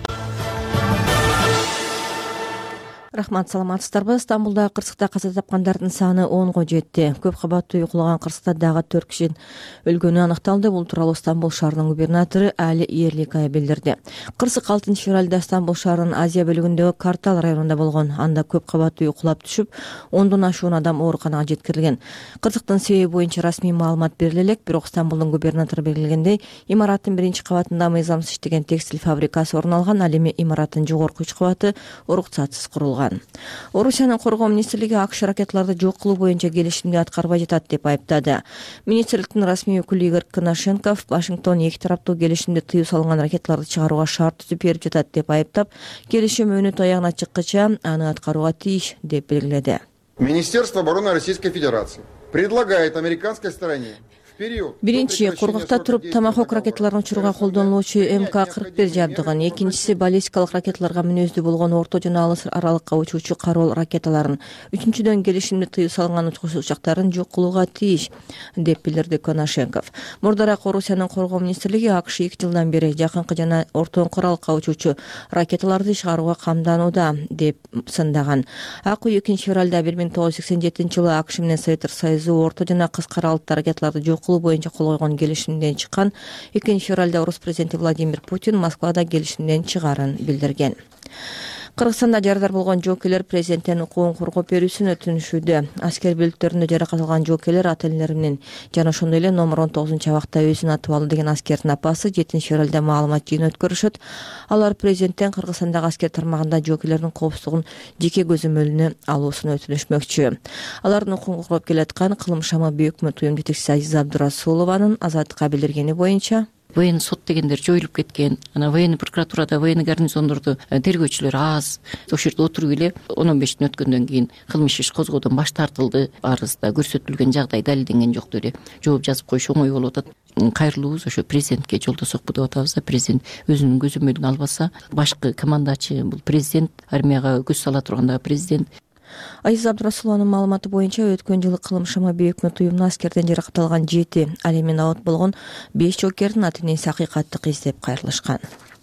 Рахмат, саламатсыздарбы. Стамбулда кырсыкта каза тапкандардын саны 10го жетти. Көп кабаттуу үй кулаган кырсыкта дагы 4 киши өлгөнү аныкталды. Бул тууралуу Стамбул шаарынын губернатору Али Иерликая билдирди. Кырсык 6 февралда Стамбул шаарынын Азия бөлүгүндөгү Картал районунда болгон. Анда көп кабаттуу үй кулап түшүп, 10дон ашуун адам ооруканага жеткирилген. Кырсыктын себеби боюнча расмий маалымат бериле элек, бирок Стамбулдун губернатору белгилегендей, имараттын 1-кабатында мыйзамсыз иштеген текстиль фабрикасы орун алган. Ал эми имараттын жогорку 3 кабаты уруксатсыз курулган. Орусиянын коргоо министрлиги АКШ ракеталарды жок кылуу боюнча келишимди аткарбай жатат деп айыптады. Министрликтин расмий өкүлү Игорь Коношенков Вашингтон эки тараптуу келишимде тыюу салынган ракеталарды чыгарууга шарт түзүп берип жатат деп айыптап, келишим өнөт аягына чыккыча аны аткарууга тийиш деп белгиледи. Министерство обороны Российской Федерации предлагает американской стороне Биринчи, кургакта туруп томахок ракеталарын учурууга колдонулуучу МК-41 жабдыгын, экинчиси баллистикалык ракеталарга мүнөздүү болгон орто жана алыс аралыкка учуучу кароол ракеталарын, үчүнчүдөн келишимде тыюу салынган учактарын жок кылууга тийиш деп билдирди Коношенков. Мурдараак Орусиянын коргоо министрлиги АКШ 2 жылдан бери жакынкы жана ортоңку аралыкка учуучу ракеталарды чыгарууга камданууда деп сындаган. АКУ 2 февралда 1987-жылы АКШ менен Советтер Союзу орто жана кыска аралыкта ракеталарды жок кылуу боюнча кол койгон келишимден чыккан. 2 февралда Орус президенти Владимир Путин Москвада келишимден чыгарын билдирген. Кыргызстанда жарадар болгон жоокейлер президенттин укугун коргоп берүүсүн өтүнүшүүдө. Аскер бөлүктөрүндө жаракат алган жоокейлер ата-энелери менен жана ошондой эле номер 19-абакта өзүн атып алды деген аскердин апасы 7 февралда маалымат жыйын өткөрүшөт. Алар президенттен Кыргызстандагы аскер тармагында жоокейлердин коопсуздугун жеке көзөмөлүнө алуусун өтүнүшмөкчү. Алардын укугун коргоп келаткан кылым шамы бүйүк уюм жетекчиси Азиза Абдурасулованын Азаттыкка билдиргени боюнча, военный сот дегендер жоюлуп кеткен. Ана военный прокуратурада, военный гарнизондордо тергөөчүлөр аз. Ошол жерде отуруп эле 15 күн өткөндөн кийин кылмыш иш козгоодон баш тартылды. Арызда көрсөтүлгөн жагдай далилденген жок деп эле жооп жазып коюш оңой болуп атат. Кайрылуубуз ошо президентке жолдосокпу деп атабыз да. Президент өзүнүн көзөмөлүн албаса, башкы командачы бул президент, армияга көз сала тургандагы президент. Азиза Абдурасулованын маалыматы боюнча өткөн жылы кылым шама бүйүк уюмуна аскерден жаракат алган 7, ал эми абат болгон 5 жоокердин ата-энеси акыйкаттык издеп кайрылышкан.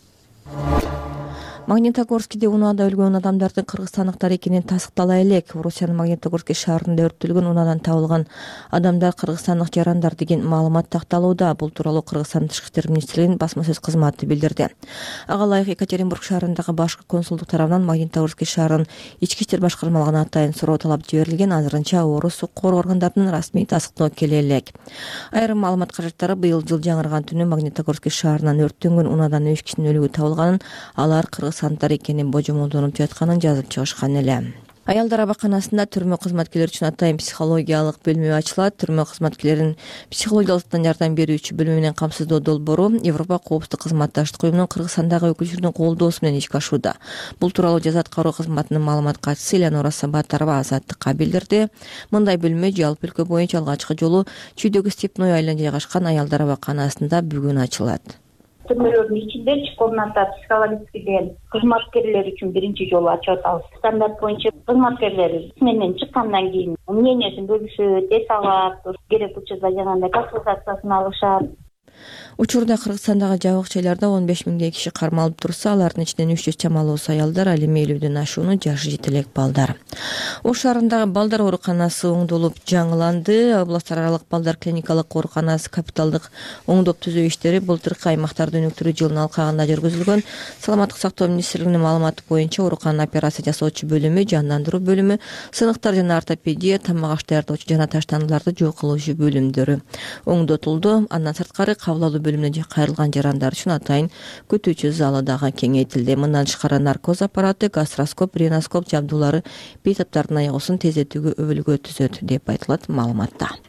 Магнитогорскиде унаада өлгөн адамдардын кыргызстандыктар экени тасыктала элек. Орусиянын Магнитогорский шаарында өрттөлгөн унаадан табылган адамдар кыргызстандык жарандар деген маалымат такталууда. Бул тууралуу Кыргызстан Тышкы иштер министрлигинин басма сөз кызматы билдирди. Ага ылайык Екатеринбург шаарындагы башкы консулдук тарабынан Магнитогорский шаарынын ички иштер башкармалыгына атайын суроо талап жиберилген. Азырынча орус укук органдарынын расмий тасыктоо келе элек. Айрым маалымат кажеттары быйыл жыл жаңырган түнү Магнитогорский шаарынан өрттөнгөн унаадан 3 кишинин өлүгү табылганын, алар кыргызстандыктар экенин божомолдонуп жатканын жазып чыгышкан эле. Аялдар абаканасында түрмө кызматкерлери үчүн атайын психологиялык бөлмө ачылат. Түрмө кызматкерлерин психологиялык жардам берүүчү бөлмө менен камсыздоо долбоору Европа коопсуздук кызматташтык уюмунун Кыргызстандагы өкүлчүлүгүнүн колдоосу менен ишке ашууда. Бул тууралуу жаза аткаруу кызматынын маалымат катчысы Элеонора Сабатарова Азаттыкка билдирди. Мындай бөлмө жалпы өлкө боюнча алгачкы жолу Чүйдөгү Степной айылында жайгашкан аялдар абаканасында бүгүн ачылат. Түрмөлөрдүн ичинде 3 комната психологический деген кызматкерлер үчүн биринчи жолу ачып атабыз. Стандарт боюнча кызматкерлер сменден чыккандан кийин мнениясын бөлүшөт, эс алат, керек учурда жаңагындай консультациясын алышат. Учурда Кыргызстандагы жабык жайларда 15 миңдей киши кармалып турса, алардын ичинен 300 чамалуусу аялдар, ал эми 50дөн ашууну жашы жетелек балдар. Ош шаарындагы балдар ооруканасы оңдолуп жаңыланды. Област аралык балдар клиникалык ооруканасы капиталдык оңдоп түзөө иштери былтыркы аймактарды өнүктүрүү жылынын алкагында жүргүзүлгөн. Саламаттык сактоо министрлигинин маалыматы боюнча оорукананын операция жасоочу бөлүмү, жандандыруу бөлүмү, сыныктар жана ортопедия, тамак аш даярдоочу жана таштандыларды жок кылуучу бөлүмдөрү оңдотулду. Андан сырткары кабыл алуу бөлүмүнө кайрылган жарандар үчүн атайын күтүүчү залы дагы кеңейтилди. Мындан тышкары наркоз аппараты, гастроскоп, реноскоп жабдуулары бейтаптардын аягуусун тездетүүгө өбөлгө түзөт деп айтылат маалыматта.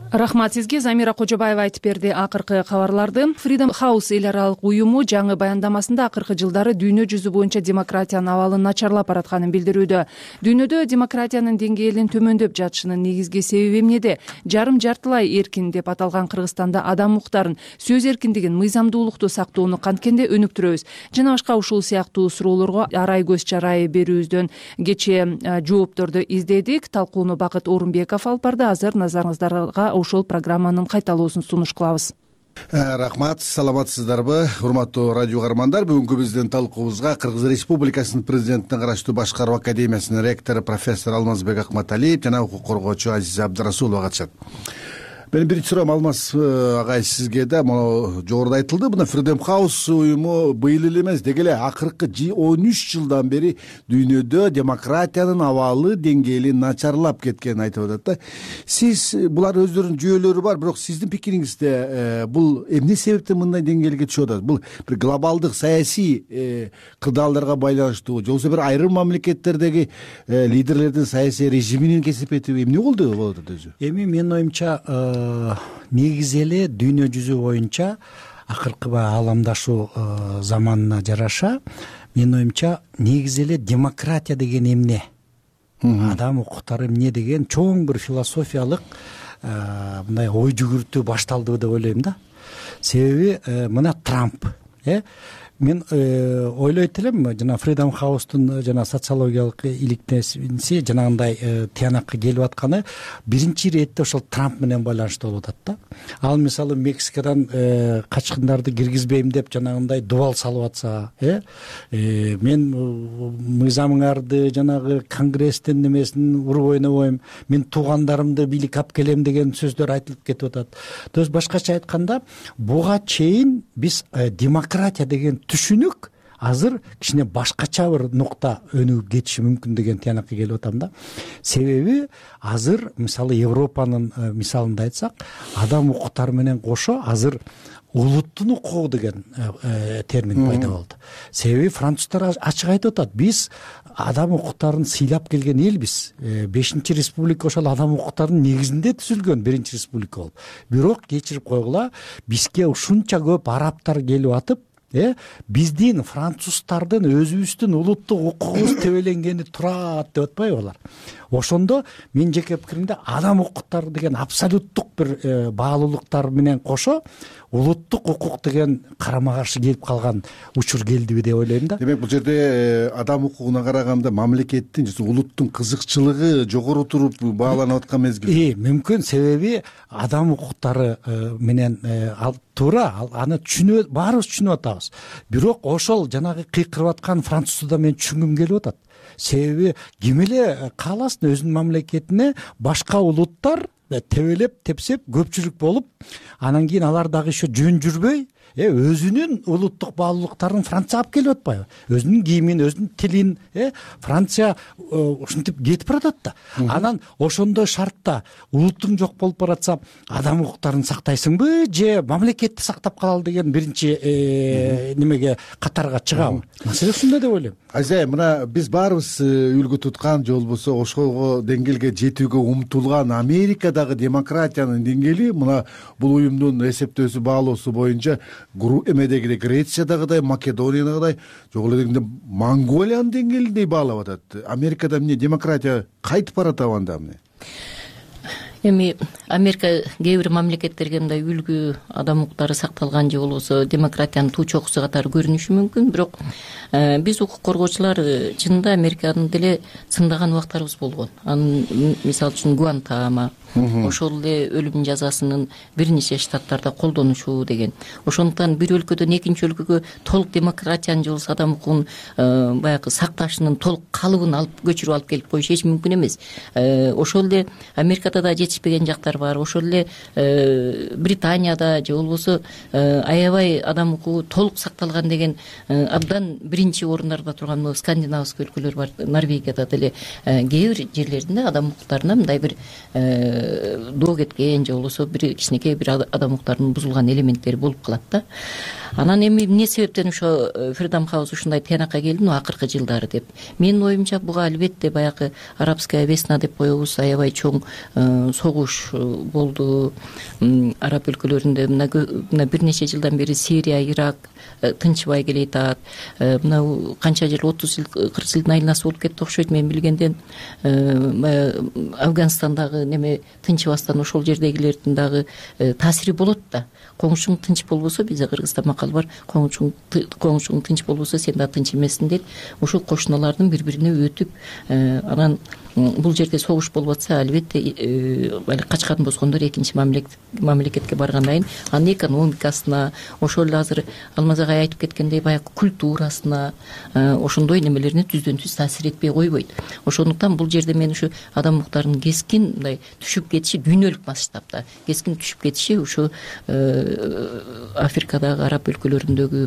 Рахмат сизге. Замира Кожобаева айтып берди акыркы кабарларды. Freedom House эл аралык уюму жаңы баяндамасында акыркы жылдары дүйнө жүзү боюнча демократиянын абалын начарлап баратканын билдирүүдө. Дүйнөдө демократиянын деңгээлинин төмөндөп жатышынын негизги себеби эмнеде? Жарым-жартылай эркин деп аталган Кыргызстанда адам укуктарын, сөз эркиндигин, мыйзамдуулукту сактоону канткенде өнүктүрөбүз жана башка ушул сыяктуу суроолорго арай көз чарай берүүбүздөн кечээ жоопторду издедик. Талкууну Бакыт Орунбеков алып барды. Азыр назарыңыздарга ошол программанын кайталоосун сунуш кылабыз. Рахмат, саламатсыздарбы, урматтуу радио каармандар. Бүгүнкү биздин талкуубузга Кыргыз Республикасынын президентине караштуу Баш кароо академиясынын ректору профессор Алмазбек Акматалиев жана укук коргоочу Азиза Абдрасулова катышат. Менин биринчи суроом Алмаз агай сизге да. Мону жогоруда айтылды. Мына Freedom House уюму быйыл эле эмес, деги эле акыркы 13 жылдан бери дүйнөдө демократиянын абалы деңгээли начарлап кеткенин айтып атат да. Сиз булар өздөрүнүн жүйөлөрү бар, бирок сиздин пикириңизде бул эмне себептен мындай деңгээлге түшүп атат? Бул бир глобалдык саясий кырдаалдарга байланыштуу, же болбосо бир айрым мамлекеттердеги лидерлердин саясий режиминин кесепетиби эмне болуп атат өзү? Эми менин оюмча негизи эле дүйнө жүзү боюнча акыркы ааламдашуу заманына жараша менин оюмча негизи эле демократия деген эмне, адам укуктары эмне деген чоң бир философиялык мындай ой жүгүртүү башталды деп ойлойм да. Себеби мына Трамп мен ойлойт элем жана Freedom House'тун жана социологиялык иликтенси жанагындай тыянакка келип атканы биринчи иретте ошол Трамп менен байланыштуу болуп атат да. Ал мисалы Мексикадан качкындарды киргизбейм деп жанагындай дубал салып атса, мен мыйзамыңарды жанагы Конгресстен немесин уруп ойнобойм, мен туугандарымды бийлик алып келем деген сөздөр айтылып кетип атат. То есть башкача айтканда буга чейин биз демократия деген түшүнүк азыр кичине башкача бир нукта өнүгүп кетиши мүмкүн деген тыянакка келип атам да. Себеби азыр мисалы Европанын мисалында айтсак, адам укуктары менен кошо азыр улуттун укугу деген термин пайда болду. Себеби француздар ачык айтып атат, биз адам укуктарын сыйлап келген элбиз. 5-чи республика ошол адам укуктарынын негизинде түзүлгөн 1-чи республика болуп. Бирок кечирип койгула, бизге ушунча көп арабтар келип атып, биздин француздардын өзүбүздүн улуттук укугубуз тебеленгени турат деп атпайбы алар? Ошондо менин жеке пикиримде адам укуктары деген абсолюттук бир баалуулуктар менен кошо улуттук укук деген карама каршы келип калган учур келдиби деп ойлойм да. Демек бул жерде адам укугуна караганда мамлекеттин же улуттун кызыкчылыгы жогору туруп бааланып аткан мезгил. Мүмкүн, себеби адам укуктары менен туура аны түшүнүп, баарыбыз түшүнүп атабыз. Бирок ошол жанагы кыйкырып аткан французду да мен түшүнгүм келип атат. Себеби ким эле кааласын өзүнүн мамлекетине башка улуттар тебелеп тепсеп көпчүлүк болуп, анан кийин алар дагы еще жөн жүрбөй өзүнүн улуттук баалуулуктарын Франция алып келип атпайбы? Өзүнүн кийимин, өзүнүн тилин Франция ушинтип кетип баратат да. Анан ошондой шартта улутуң жок болуп баратса, адам укуктарын сактайсыңбы же мамлекетти сактап калалы деген биринчи немеге катарга чыгабы? Маселе ушунда деп ойлойм. Азай, мына биз баарыбыз үлгү туткан же болбосо ошого деңгээлге жетүүгө умтулган Америкадагы демократиянын деңгээли мына бул уюмдун эсептөөсү баалоосу боюнча эмедегидей Грециядагыдай, Македониядагыдай, жок эле дегенде Монголиянын деңгээлиндей баалап атат. Америкада эмне демократия кайтып баратабы анда эмне? Эми Америка кээ бир мамлекеттерге мындай үлгү адам укуктары сакталган же болбосо демократиянын туу чокусу катары көрүнүшү мүмкүн, бирок биз укук коргоочулар чынында Американы деле сындаган убактарыбыз болгон. Анын мисалы үчүн Гуантанамо, ошол эле өлүм жазасынын бир нече штаттарда колдонушу деген. Ошондуктан бир өлкөдөн экинчи өлкөгө толук демократиянын же болбосо адам укугун баягы сакташынын толук калыбын алып көчүрүп алып келип коюш эч мүмкүн эмес. Ошол эле Америкада да жетишпеген жактар бар. Ошол эле Британияда же болбосо аябай адам укугу толук сакталган деген абдан биринчи орундарда турган могу скандинавский өлкөлөр бар. Норвегияда деле кээ бир жерлеринде адам укуктарына мындай бир доо кеткен же болбосо бир кичинекей бир адам укуктарынын бузулган элементтери болуп калат да. Анан эми эмне себептен ошо Freedom House ушундай тыянакка келди акыркы жылдары деп. Менин оюмча буга албетте баягы арабская весна деп коебуз, аябай чоң согуш болду араб өлкөлөрүндө. Мына бир нече жылдан бери Сирия, Ирак тынчыбай келе атат. Мына канча жыл, 30 жыл, 40 жылдын айланасы болуп кетти окшойт мен билгенден. Афганистандагы неме тынчыбастан ошол жердегилердин дагы таасири болот да. Коңшуң тынч болбосо, бизде Кыргызстан макал бар, коңшуң тынч болбосо сен да тынч эмессиң дейт. Ошол кошуналардын бири-бирине өтүп, анан бул жерде согуш болуп атса, албетте качкан бозгондор экинчи мамлекетке баргандан кийин анын экономикасына, ошол эле азыр Алмаз агай айтып кеткендей баягы культурасына, ошондой немелерине түздөн түз таасир этпей койбойт. Ошондуктан бул жерде мен ушу адам укуктарынын кескин мындай түшүп кетиши, дүйнөлүк масштабта кескин түшүп кетиши ушу Африкадагы, араб өлкөлөрүндөгү,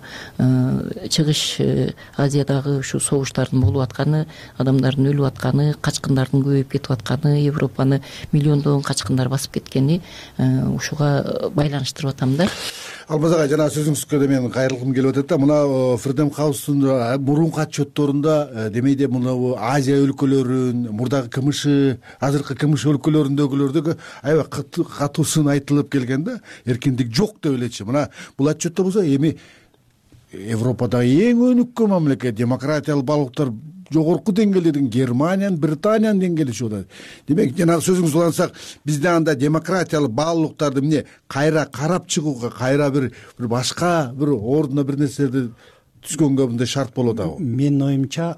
Чыгыш Азиядагы ушу согуштардын болуп атканы, адамдардын өлүп атканы, качкындардын көбөйүп кетип атканы, Европаны миллиондогон качкындар басып кеткени ушуга байланыштырып атам да. Алмаз агай, жана сөзүңүзгө да мен кайрылгым келип атат да. Мына Freedom House'ун мурунку отчетторунда демейде мына Азия өлкөлөрүн, мурдагы КМШ, азыркы КМШ өлкөлөрүндөгүлөрдөгү аябай катуу сын айтылып келген да. Эркиндик жок деп элечи. Мына бул отчетто болсо эми Европадагы эң өнүккөн мамлекет, демократиялык баалуулуктар жогорку деңгээлдердин Германиянын, Британиянын деңгээли чыгат. Демек, жанагы сөзүңүздү улантсак, бизде анда демократиялык баалуулуктарды эмне кайра карап чыгууга, кайра бир башка бир ордуна бир нерселерди түзгөнгө мындай шарт болот абы. Менин оюмча,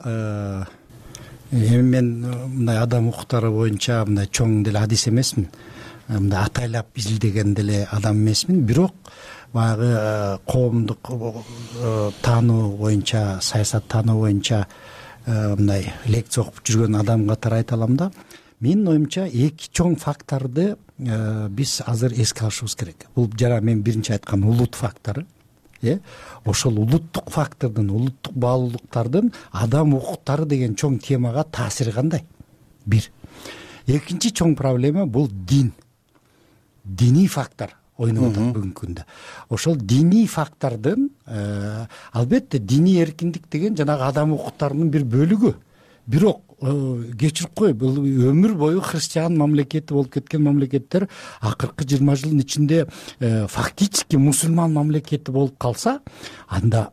эми мен мындай адам укуктары боюнча мындай чоң деле адис эмесмин. Мындай атайлап изилдеген деле адам эмесмин, бирок баягы коомдук таануу боюнча, саясат таануу боюнча мындай лекция окуп жүргөн адам катары айта алам да. Менин оюмча эки чоң факторду биз азыр эске алышыбыз керек. Бул жана мен биринчи айткан улут фактору. Ошол улуттук фактордун, улуттук баалуулуктардын адам укуктары деген чоң темага таасири кандай? Бир. Экинчи чоң проблема бул дин. Диний фактор ойноп атат бүгүнкү күндө. Ошол диний фактордун албетте диний эркиндик деген жанагы адам укуктарынын бир бөлүгү. Бирок кечирип кой, бул өмүр бою христиан мамлекети болуп кеткен мамлекеттер акыркы 20 жылдын ичинде фактически мусулман мамлекети болуп калса, анда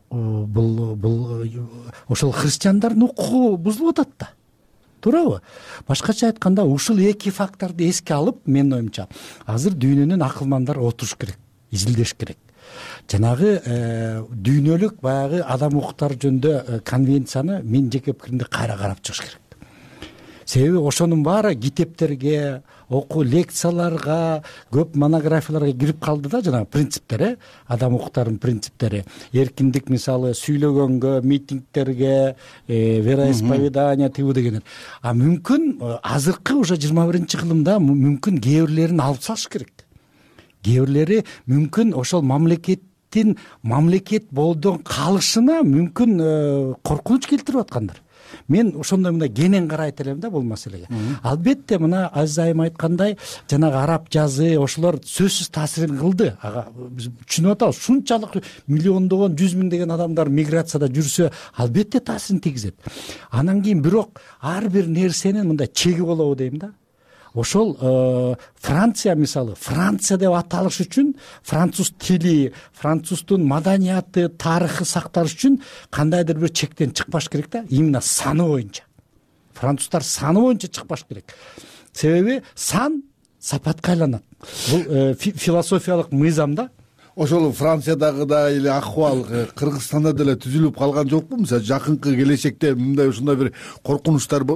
бул ошол христиандардын укугу бузулуп атат да. Туурабы? Башкача айтканда, ушул эки факторду эске алып, менин оюмча, азыр дүйнөнүн акылмандар отуруш керек, изилдеш керек. Жанагы дүйнөлүк баягы адам укуктары жөнүндө конвенцияны мен жеке пикиримде кайра карап чыгыш керек. Себеби ошонун баары китептерге, окуу лекцияларга, көп монографияларга кирип калды да, жанагы принциптер, адам укуктарынын принциптери. Эркиндик, мисалы, сүйлөгөнгө, митингтерге, вероисповедание тыгуу дегендер. А мүмкүн азыркы уже 21-кылымда мүмкүн кээ бирлерин алып салыш керек. Кээ бирлери мүмкүн ошол мамлекеттин мамлекет болудан калышына мүмкүн коркунуч келтирип аткандар. Мен ошондой мындай кенен карайт элем да бул маселеге. Албетте мына Азиз айым айткандай, жанагы араб жазы ошолор сөзсүз таасирин кылды. Ага биз түшүнүп атабыз. Шунчалык миллиондогон, 100 миңдеген адамдар миграцияда жүрсө, албетте таасирин тийгизет. Анан кийин бирок ар бир нерсенин мындай чеги болобу дейм да. Ошол Франция мисалы, Франция деп аталыш үчүн француз тили, француздун маданияты, тарыхы сакталыш үчүн кандайдыр бир чектен чыкпаш керек да, именно саны боюнча. Француздар саны боюнча чыкпаш керек. Себеби сан сапатка айланат. Бул философиялык мыйзам да. Ошол Франциядагы да эле акыбал Кыргызстанда деле түзүлүп калган жокпу? Мисалы жакынкы келечекте мындай ушундай бир коркунучтар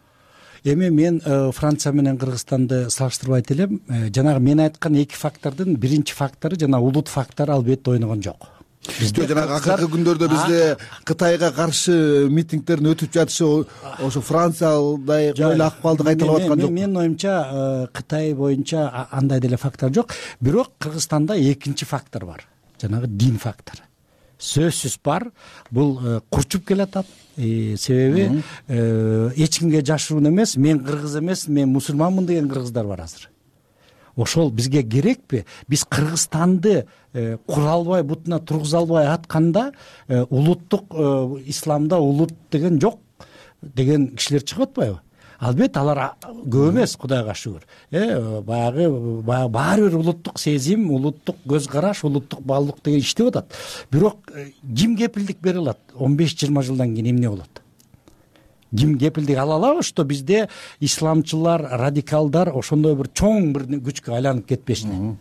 Эми мен Франция менен Кыргызстанды салыштырбайт элем. Жанагы мен айткан эки фактордун биринчи фактору жана улут фактору албетте ойногон жок. Бизде жанагы акыркы күндөрдө бизде Кытайга каршы митингдердин өтүп жатышы ошо Франциядай эле акыбалды кайталап аткан жок. Менин оюмча Кытай боюнча андай деле фактор жок. Бирок Кыргызстанда экинчи фактор бар. Жанагы дин фактору. сөзсүз бар. Бул курчуп келатат. Себеби эч кимге жашыруун эмес, мен кыргыз эмесмин, мен мусулманмын деген кыргыздар бар азыр. Ошол бизге керекпи? Биз Кыргызстанды кура албай, бутуна тургуза албай атканда улуттук исламда улут деген жок деген кишилер чыгып атпайбы? Албетте алар көп эмес, Кудайга шүгүр. Баягы баары бир улуттук сезим, улуттук көз караш, улуттук баалуулук деген иштеп атат. Бирок ким кепилдик бере алат? 15-20 жылдан кийин эмне болот? Ким кепилдик ала алабы, что бизде исламчылар, радикалдар ошондой бир чоң бир күчкө айланып кетпешти?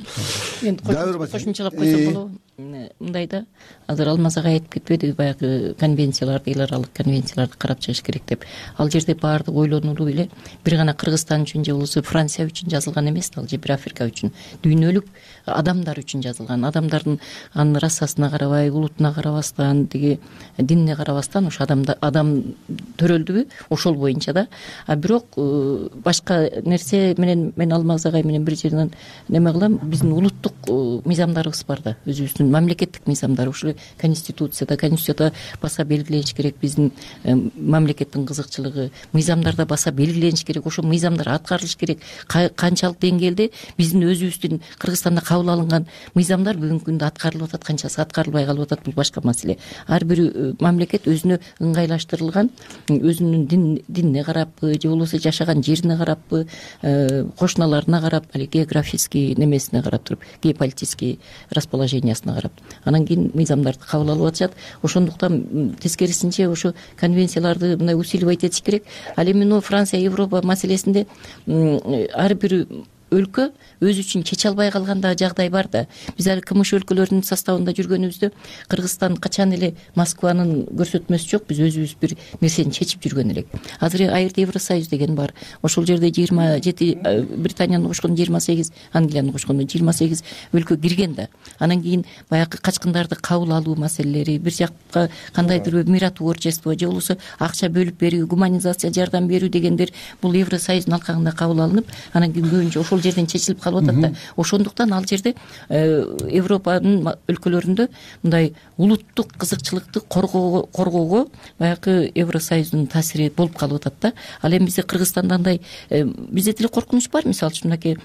Кошумчалап койсок болобу? Мындай да, азыр Алмаз ага айтып кетпеди, баягы конвенцияларды, эл аралык конвенцияларды карап чыгыш керек деп. Ал жерде баардык ойлонулуу эле бир гана Кыргызстан үчүн же болбосо Франция үчүн жазылган эмес, ал же бир Африка үчүн, дүйнөлүк адамдар үчүн жазылган. Адамдардын анын расасына карабай, улутуна карабастан, тиги динине карабастан ошо адам төрөлдүбү, ошол боюнча да. А бирок башка нерсе менен мен Алмаз агай менен бир жерден неме кылам, биздин улуттук мыйзамдарыбыз бар да, өзүбүздүн мамлекеттик мыйзамдар, ушул конституцияда баса белгилениш керек, биздин мамлекеттин кызыкчылыгы, мыйзамдарда баса белгилениш керек, ошол мыйзамдар аткарылыш керек. Канчалык деңгээлде биздин өзүбүздүн Кыргызстанда кабыл алынган мыйзамдар бүгүнкү күндө аткарылып атат, канчасы аткарылбай калып атат, бул башка маселе. Ар бир мамлекет өзүнө ыңгайлаштырылган, өзүнүн динине караппы, же болбосо жашаган жерине караппы, кошуналарына карап, географический немесине карап туруп, геополитический расположениясына карап, анан кийин мыйзамдарды кабыл алып атышат. Ошондуктан тескерисинче ошо конвенцияларды мындай усиливать этиш керек. Ал эми Франция, Европа маселесинде ар бир өлкө өзү үчүн чече албай калган да жагдай бар да. Биз али КМШ өлкөлөрүнүн составында жүргөнүбүздө Кыргызстан качан эле Москванын көрсөтмөсү жок, биз өзүбүз бир нерсени чечип жүргөн элек. Азыр Айрда Евросоюз деген бар. Ошол жерде 27 Британиянын кошкону 28, Англиянын кошкону 28 өлкө кирген да. Анан кийин баягы качкындарды кабыл алуу маселелери, бир жакка кандайдыр миротворчество же болбосо акча бөлүп берүү, гуманизация жардам берүү дегендер бул Евросоюздун алкагында кабыл алынып, анан кийин көбүнчө ошол жерден чечилип калып атат да. Ошондуктан ал жерде Европанын өлкөлөрүндө мындай улуттук кызыкчылыкты коргоого баягы Евросоюздун таасири болуп калып атат да. Ал эми бизде Кыргызстанда андай бизде деле коркунуч бар. Мисалы үчүн мынакей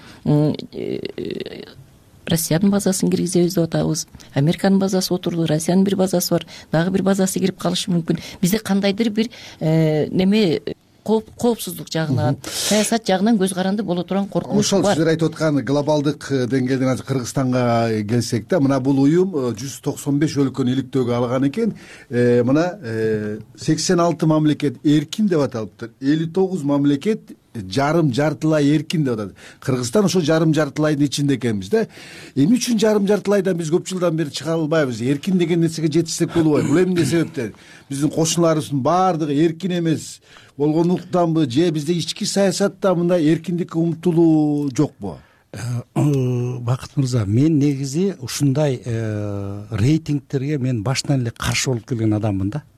Россиянын базасын киргизебиз деп атабыз. Американын базасы отурду, Россиянын бир базасы бар, дагы бир базасы кирип калышы мүмкүн. Бизде кандайдыр бир неме коопсуздук жагынан, саясат жагынан көз каранды боло турган коркунуч бар. Ошол сиздер айтып аткан глобалдык деңгээлден азыр Кыргызстанга келсек да, мына бул уюм 195 өлкөнү иликтөөгө алган экен. Мына 86 мамлекет эркин деп аталыптыр. 59 мамлекет жарым-жартылай эркин деп атат. Кыргызстан ошо жарым-жартылайдын ичинде экенбиз да. Эмне үчүн жарым-жартылайдан биз көп жылдан бери чыга албайбыз? Эркин деген нерсеге жетишсек болбойбу? Бул эмне себептен? Биздин кошуналарыбыздын баардыгы эркин эмес болгондуктанбы, же бизде ички саясатта мындай эркиндикке умтулуу жокпу? Бакыт мырза, мен негизи ушундай рейтингтерге мен башынан эле каршы болуп келген адаммын да.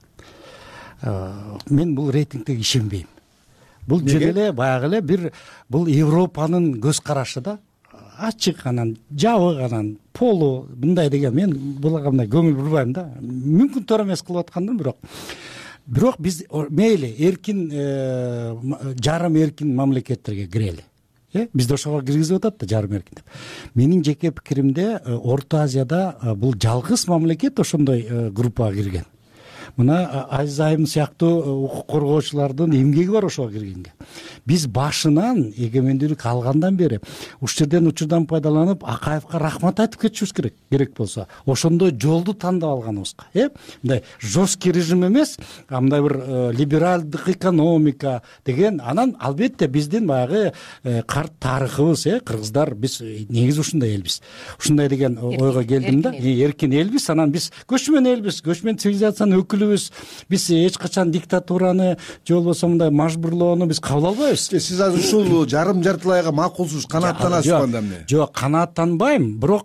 Мен бул рейтингтерге ишенбейм. Бул жөн эле баягы эле бир бул Европанын көз карашы да. Ачык анан жабык анан полу мындай деген мен буларга мындай көңүл бурбайм да. Мүмкүн туура эмес кылып аткандыр, бирок биз мейли эркин жарым эркин мамлекеттерге кирели. Бизде ошого киргизип атат да жарым эркин деп. Менин жеке пикиримде Орто Азияда бул жалгыз мамлекет ошондой группага кирген. Мына Азиз айым сыяктуу укук коргоочулардын эмгеги бар ошого киргенге. Биз башынан эгемендүүлүк алгандан бери ушул жерден учурдан пайдаланып Акаевка рахмат айтып кетишибиз керек. Керек болсо ошондой жолду тандап алганыбызга. Мындай жесткий режим эмес, мындай бир либералдык экономика деген. Анан албетте биздин баягы карт тарыхыбыз, кыргыздар биз негизи ушундай элбиз. Ушундай деген ойго келдим да. Эркин элбиз, анан биз көчмөн элбиз, көчмөн цивилизациянын биз эч качан диктатураны же болбосо мындай мажбурлоону биз кабыл албайбыз. Сиз азыр ушул жарым-жартылайга макулсуз, канааттанасыз анда эмне? Жок, канааттанбайм, бирок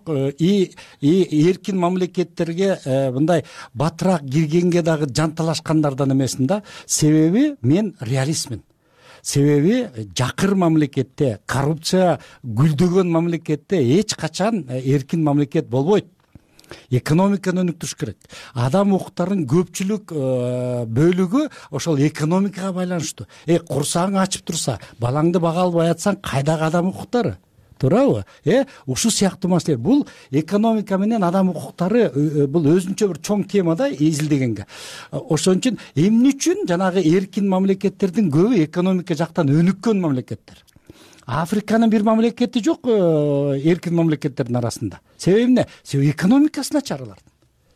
эркин мамлекеттерге мындай батыраак киргенге дагы жанталашкандардан эмесмин да. Себеби мен реалистмин. Себеби жакыр мамлекетте, коррупция гүлдөгөн мамлекетте эч качан эркин мамлекет болбойт. экономиканы өнүктүрүш керек. Адам укуктарынын көпчүлүк бөлүгү ошол экономикага байланыштуу. Курсаң ачып турса, балаңды бага албай атсаң, кайдагы адам укуктары? Туурабы? Ушул сыяктуу маселе. Бул экономика менен адам укуктары бул өзүнчө бир чоң тема да изилдегенге. Ошон үчүн эмне үчүн жанагы эркин мамлекеттердин көбү экономика жактан өнүккөн мамлекеттер. Африканын бир мамлекети жок эркин мамлекеттердин арасында. Себеби эмне? Себеби экономикасы начар алардын.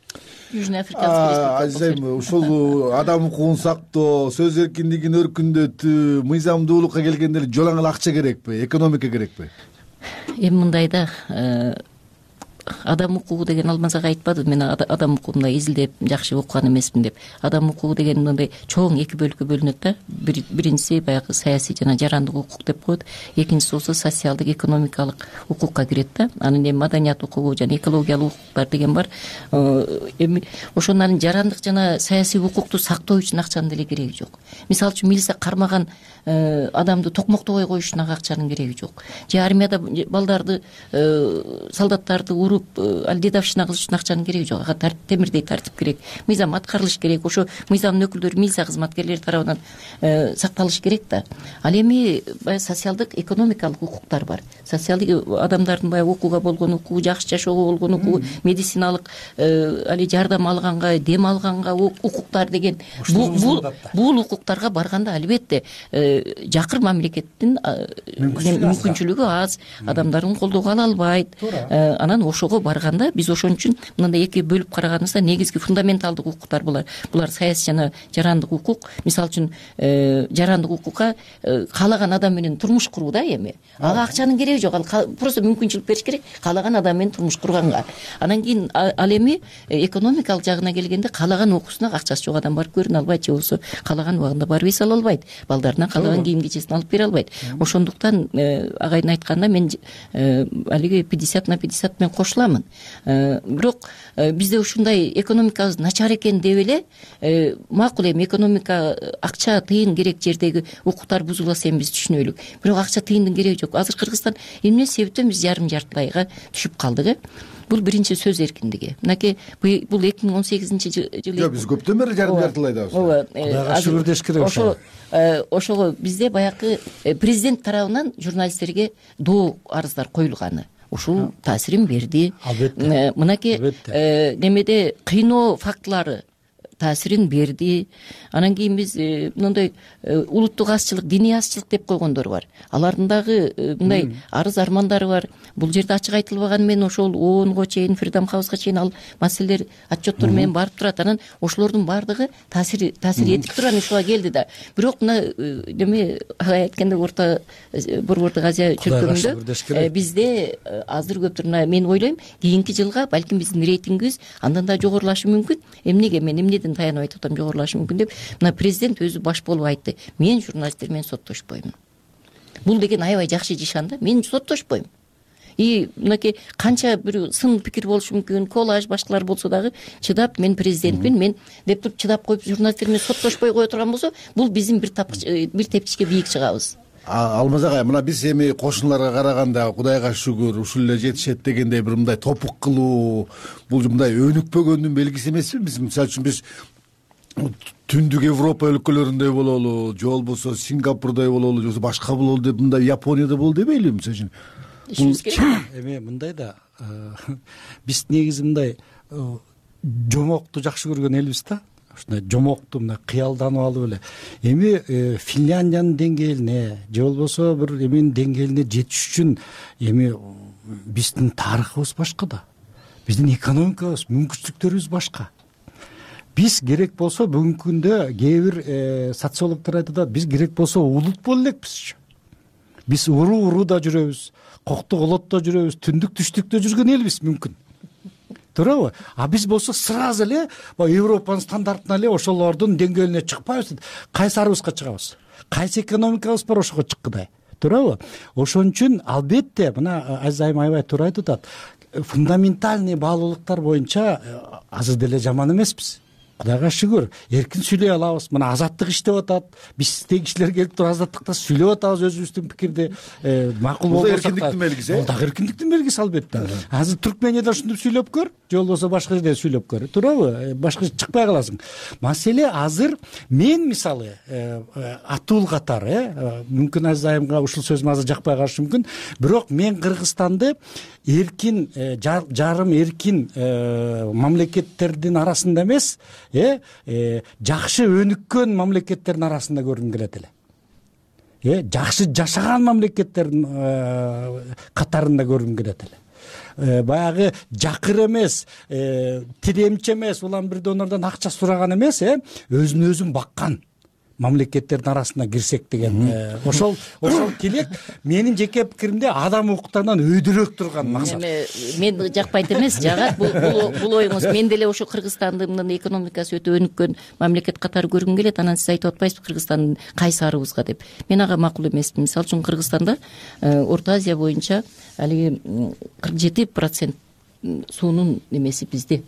Азиз айым, ушул адам укугун сактоо, сөз эркиндигин өркүндөтүү, мыйзамдуулукка келгенде эле жолаң эле акча керекпи, экономика керекпи? Эми мындай да, адам укугу деген Алмаз ага айтпады, мен адам укугун изилдеп жакшы окуган эмесмин деп. Адам укугу деген мындай чоң эки бөлүккө бөлүнөт да. Биринчиси баягы саясий жана жарандык укук деп коет. Экинчиси болсо социалдык, экономикалык укукка кирет да. Анан эми маданият укугу жана экологиялык укуктар деген бар. Эми ошонун жарандык жана саясий укукту сактоо үчүн акчанын деле кереги жок. Мисалы үчүн милиция кармаган адамды токмоктобой коюш үчүн акчанын кереги жок. Же армияда балдарды, солдаттарды уруп дедовщина кылыш үчүн акчанын кереги жок. Ага темирдей тартип керек, мыйзам аткарылыш керек. Ошо мыйзамдын өкүлдөрү милиция кызматкерлери тарабынан сакталыш керек да. Ал эми баягы социалдык, экономикалык укуктар бар. Социалдык адамдардын баягы окууга болгон укугу, жакшы жашоого болгон укугу, медициналык жардам алганга, дем алганга укуктар деген бул укуктарга барганда албетте жакыр мамлекеттин мүмкүнчүлүгү аз, адамдардын колдоого ала албайт. Анан ошого барганда биз ошон үчүн мындай эки бөлүп караганыбызда негизги фундаменталдык укуктар булар саясий жана жарандык укук. Мисалы үчүн жарандык укукка каалаган адам менен турмуш куруу да эми. Ага акчанын кереги жок, ал просто мүмкүнчүлүк бериш керек каалаган адам менен турмуш курганга. Анан кийин ал эми экономикалык жагына келгенде каалаган окуусуна акчасы жок адам барып көрүнө албайт, же болбосо каалаган убагында барып эс ала албайт, балдарына каалаган кийим кечесин алып бере албайт. Ошондуктан агайдын айтканына мен алиги 50/50 мен кошуламын. Бирок бизде ушундай экономикабыз начар экен деп эле макул, эми экономика акча тыйын керек жердеги укуктар бузулса эми биз түшүнөлүк. Бирок акча тыйындын кереги жок. Азыр Кыргызстан эмне себептен биз жарым жартылайга түшүп калдык? Бул биринчи сөз эркиндиги. Мынакей бул 2018-жылы. Жок, биз көптөн бери жарым жартылайдабыз. Кудайга шүгүр деш керек. Ошого бизде баягы президент тарабынан журналисттерге доо арыздар коюлганы. Ушул таасирин берди. Албетте. Мынакей немеде кыйноо фактылары таасирин берди. Анан кийин биз мындай улуттук азчылык, диний азчылык деп койгондор бар. Алардын дагы мындай арыз армандары бар. Бул жерде ачык айтылбаган менен ошол ООНго чейин, Freedom House-га чейин ал маселелер отчеттор менен барып турат. Анан ошолордун баардыгы таасир этип турган ушуга келди да. Бирок мына неме айтканда Борбордук Азия чөлкөмүндө бизде азыр көптүр, мен ойлойм, кийинки жылга балким биздин рейтингибиз андан да жогорулашы мүмкүн. Эмнеге мен эмнеден таянып айтып атам жогорулашы мүмкүн деп, мына президент өзү баш болуп айтты. Мен журналисттер менен соттошпоймун. Бул деген аябай жакшы жишан да. Мен соттошпойм. Мынакей канча бир сын пикир болушу мүмкүн, коллаж башкалар болсо дагы чыдап, мен президентмин, мен деп туруп чыдап коюп журналисттер менен соттошпой кое турган болсо, бул биздин бир тепкичке бийик чыгабыз. Алмаз агай, мына биз эми кошуналарга караганда Кудайга шүгүр ушул эле жетишет дегендей бир мындай топук кылуу, бул мындай өнүкпөгөндүн белгиси эмеспи? Биз мисалы үчүн биз Түндүк Европа өлкөлөрүндөй бололу, же болбосо Сингапурдай бололу, же болбосо башка бололу деп, мындай Японияда болду дебейлиби мисалы үчүн? Эми мындай да, биз негизи мындай жомокту жакшы көргөн элбиз да. Ушундай жомокту мындай кыялданып алып эле. Эми Финляндиянын деңгээлине, же болбосо бир эменин деңгээлине жетиш үчүн эми биздин тарыхыбыз башка да. Биздин экономикабыз, мүмкүнчүлүктөрүбүз башка. Биз керек болсо бүгүнкү күндө кээ бир социологдор айтат, биз керек болсо улут боло элекпиз. Биз уруу-урууда жүрөбүз, кокту колотто жүрөбүз, түндүк түштүктө жүргөн элбиз мүмкүн. Туурабы? Биз болсо сразу эле Европанын стандартына эле ошолордун деңгээлине чыкпайбыз. Кайсарыбызга чыгабыз? Кайсы экономикабыз бар ошого чыккыдай. Туурабы? Ошон үчүн албетте мына Азиз айым аябай туура айтып атат. Фундаментальный баалуулуктар боюнча азыр деле жаман эмеспиз. кудайга шүгүр эркин сүйлөй алабыз. Мына азаттык иштеп атат. Биз тегишилер келип туруп азаттыкта сүйлөп атабыз өзүбүздүн пикирди. Макул болсо эркиндиктин белгиси. Бул дагы эркиндиктин белгиси албетте. Азыр Түркменияда ушинтип сүйлөп көр, же болбосо башка жерде сүйлөп көр. Туурабы? Башка чыкпай каласың. Маселе азыр мен мисалы атуул катары, мүмкүн Азиз айымга ушул сөзүм азыр жакпай калышы мүмкүн, бирок мен Кыргызстанды эркин жарым эркин мамлекеттердин арасында эмес, жакшы өнүккөн мамлекеттердин арасында көргүм келет эле. Жакшы жашаган мамлекеттердин катарында көргүм келет эле. Баягы жакыр эмес, тиремчи эмес, улам бир донордон акча сураган эмес, өзүн өзүн баккан мамлекеттердин арасына кирсек деген ошол тилек менин жеке пикиримде адам укуктарынан өйдөрөөк турган максат. Мен жакпайт эмес, жагат бул оюңуз. Мен деле ошо Кыргызстандын экономикасы өтө өнүккөн мамлекет катары көргүм келет. Анан сиз айтып атпайсызбы Кыргызстандын кайсы арыбызга деп. Мен ага макул эмесмин. Мисалы үчүн Кыргызстанда Орто Азия боюнча алиги 47% суунун немеси бизде.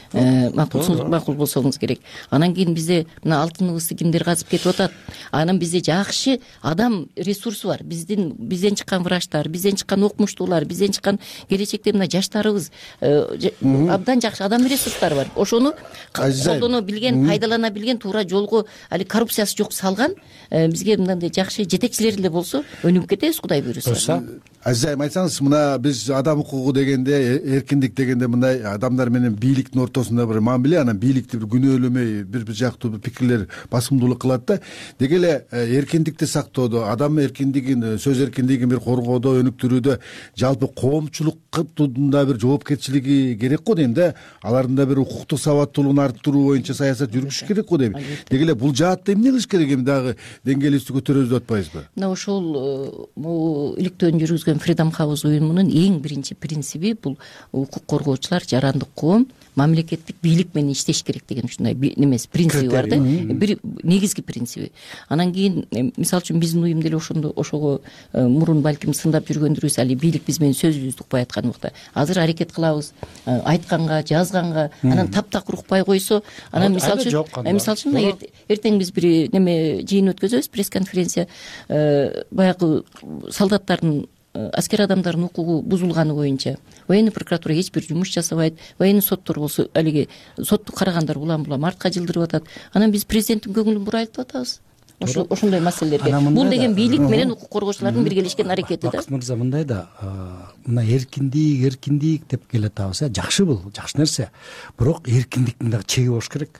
Макул болсоңуз керек. Анан кийин бизде мына алтыныбызды кимдер казып кетип атат. Анан бизде жакшы адам ресурсу бар. Бизден чыккан врачтар, бизден чыккан окумуштуулар, бизден чыккан келечекте мына жаштарыбыз абдан жакшы адам ресурстары бар. Ошону колдоно билген, пайдалана билген, туура жолго али коррупциясы жок салган бизге мындай жакшы жетекчилер эле болсо өнүгүп кетебиз, Кудай буйруса. Азиз айым, айтсаңыз, мына биз адам укугу дегенде, эркиндик дегенде мындай адамдар менен бийликтин ортосунда бир мамиле, анан бийликти бир күнөөлөмөй бир жактуу пикирлер басымдуулук кылат да. Деги эле эркиндикти сактоодо, адам эркиндигин, сөз эркиндигин бир коргоодо, өнүктүрүүдө жалпы коомчулуктун да бир жоопкерчилиги керек го дейм да. Алардын да бир укуктук сабаттуулугун арттыруу боюнча саясат жүргүзүш керек го дейм. Деги эле бул жаатта эмне кылыш керек, эми дагы деңгээлибизди көтөрөбүз деп атпайбызбы? Мына ошол иликтөөнү жүргүзгөн Freedom House уюмунун эң биринчи принциби бул укук коргоочулар, жарандык коом мамлекеттик бийлик менен иштеш керек деген ушундай немеси принциби бар да. Бир негизги принциби. Анан кийин мисалы үчүн биздин уюм деле ошого мурун балким сындап жүргөндүрбүз, али бийлик биз менен сөзүбүздү укпай аткан убакта. Азыр аракет кылабыз, айтканга, жазганга, анан таптак укпай койсо, анан мисалы үчүн эртең биз бир неме жыйын өткөзөбүз, пресс-конференция, баягы солдаттардын, аскер адамдардын укугу бузулганы боюнча военный прокуратура эч бир жумуш жасабайт. Военный соттор болсо алиги сотту карагандар улам артка жылдырып атат. Анан биз президенттин көңүлүн бурайлы деп атабыз. Ошондой маселелерге. Бул деген бийлик менен укук коргоочулардын биргелешкен аракети да. Мырза, мындай да, мына эркиндик деп келатабыз, жакшы бул, жакшы нерсе. Бирок эркиндиктин дагы чеги болуш керек.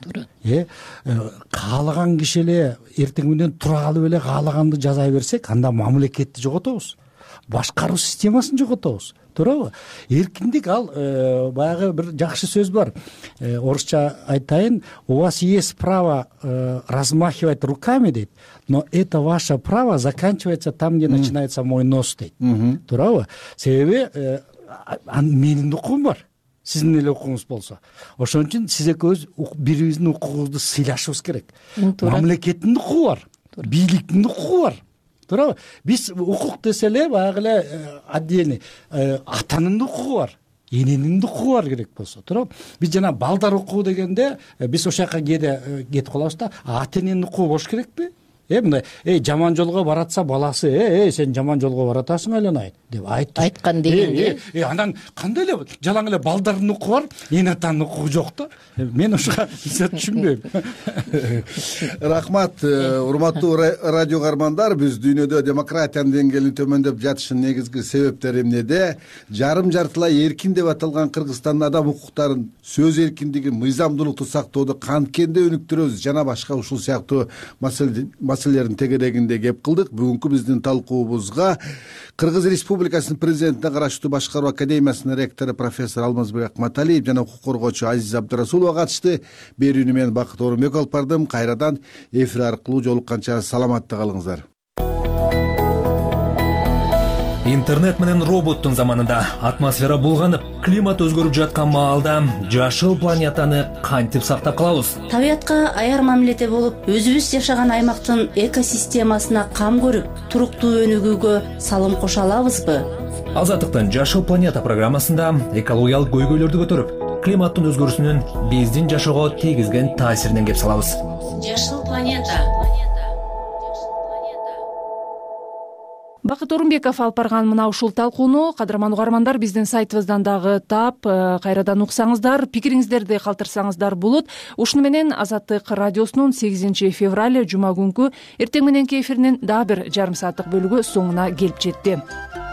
Каалаган киши эле эртең менен тура калып эле каалаганды жаза берсек, анда мамлекетти жоготобуз. Башкаруу системасын жоготобуз. Туурабы? Эркиндик ал баягы бир жакшы сөз бар. Орусча айтайын, у вас есть право размахивать руками дейт, но это ваше право заканчивается там, где начинается мой нос дейт. Туурабы? Себеби менин укугум бар. Сиздин эле укугуңуз болсо. Ошон үчүн сиз экөөбүз бирибиздин укугубузду сыйлашыбыз керек. Мамлекеттин укугу бар, бийликтин укугу бар. Туурабы? Биз укук десе эле баягы эле отдельный атанын укугу бар, эненин укугу бар керек болсо. Туурабы? Биз жана балдар укугу дегенде биз ошол жака кээде кетип калабыз да, ата эненин укугу болуш керекпи? Мындай, жаман жолго баратса баласы, сен жаман жолго баратасың айланайын деп айткан дегенде. Анан кандай эле жалаң эле балдардын укугу бар, эне атанын укугу жок да. Мен ошого түшүнбөйм. Рахмат, урматтуу радио каармандар, биз дүйнөдө демократиянын деңгээлинин төмөндөп жатышынын негизги себептери эмнеде? Жарым жартылай эркин деп аталган Кыргызстандын адам укуктарын, сөз эркиндигин, мыйзамдуулукту сактоодо канткенде өнүктүрөбүз жана башка ушул сыяктуу маселелердин тегерегинде кеп кылдык. Бүгүнкү биздин талкуубузга Кыргыз Республикасынын президентине караштуу Башкаруу академиясынын ректору профессор Алмазбек Акматалиев жана укук коргоочу Азиза Абдырасулова катышты. Берүүнү мен Бакыт Орунбеков алып бардым. Кайрадан эфир аркылуу жолукканча саламатта калыңыздар. Интернет менен роботтун заманында атмосфера булганып, климат өзгөрүп жаткан маалда жашыл планетаны кантип сактап калабыз? Табиятка аяр мамиледе болуп, өзүбүз жашаган аймактын экосистемасына кам көрүп, туруктуу өнүгүүгө салым кошо алабызбы? Азаттыктын Жашыл планета программасында экологиялык көйгөйлөрдү көтөрүп, климаттын өзгөрүүсүнүн биздин жашоого тийгизген таасиринен кеп салабыз. Жашыл планета. Бакыт Орунбеков алып барган мына ушул талкууну кадырман угармандар биздин сайтыбыздан дагы таап, кайрадан уксаңыздар, пикириңиздерди калтырсаңыздар болот. Ушуну менен Азаттык радиосунун 8 февраль жума күнкү эртең мененки эфиринин дагы бир жарым сааттык бөлүгү соңуна келип жетти.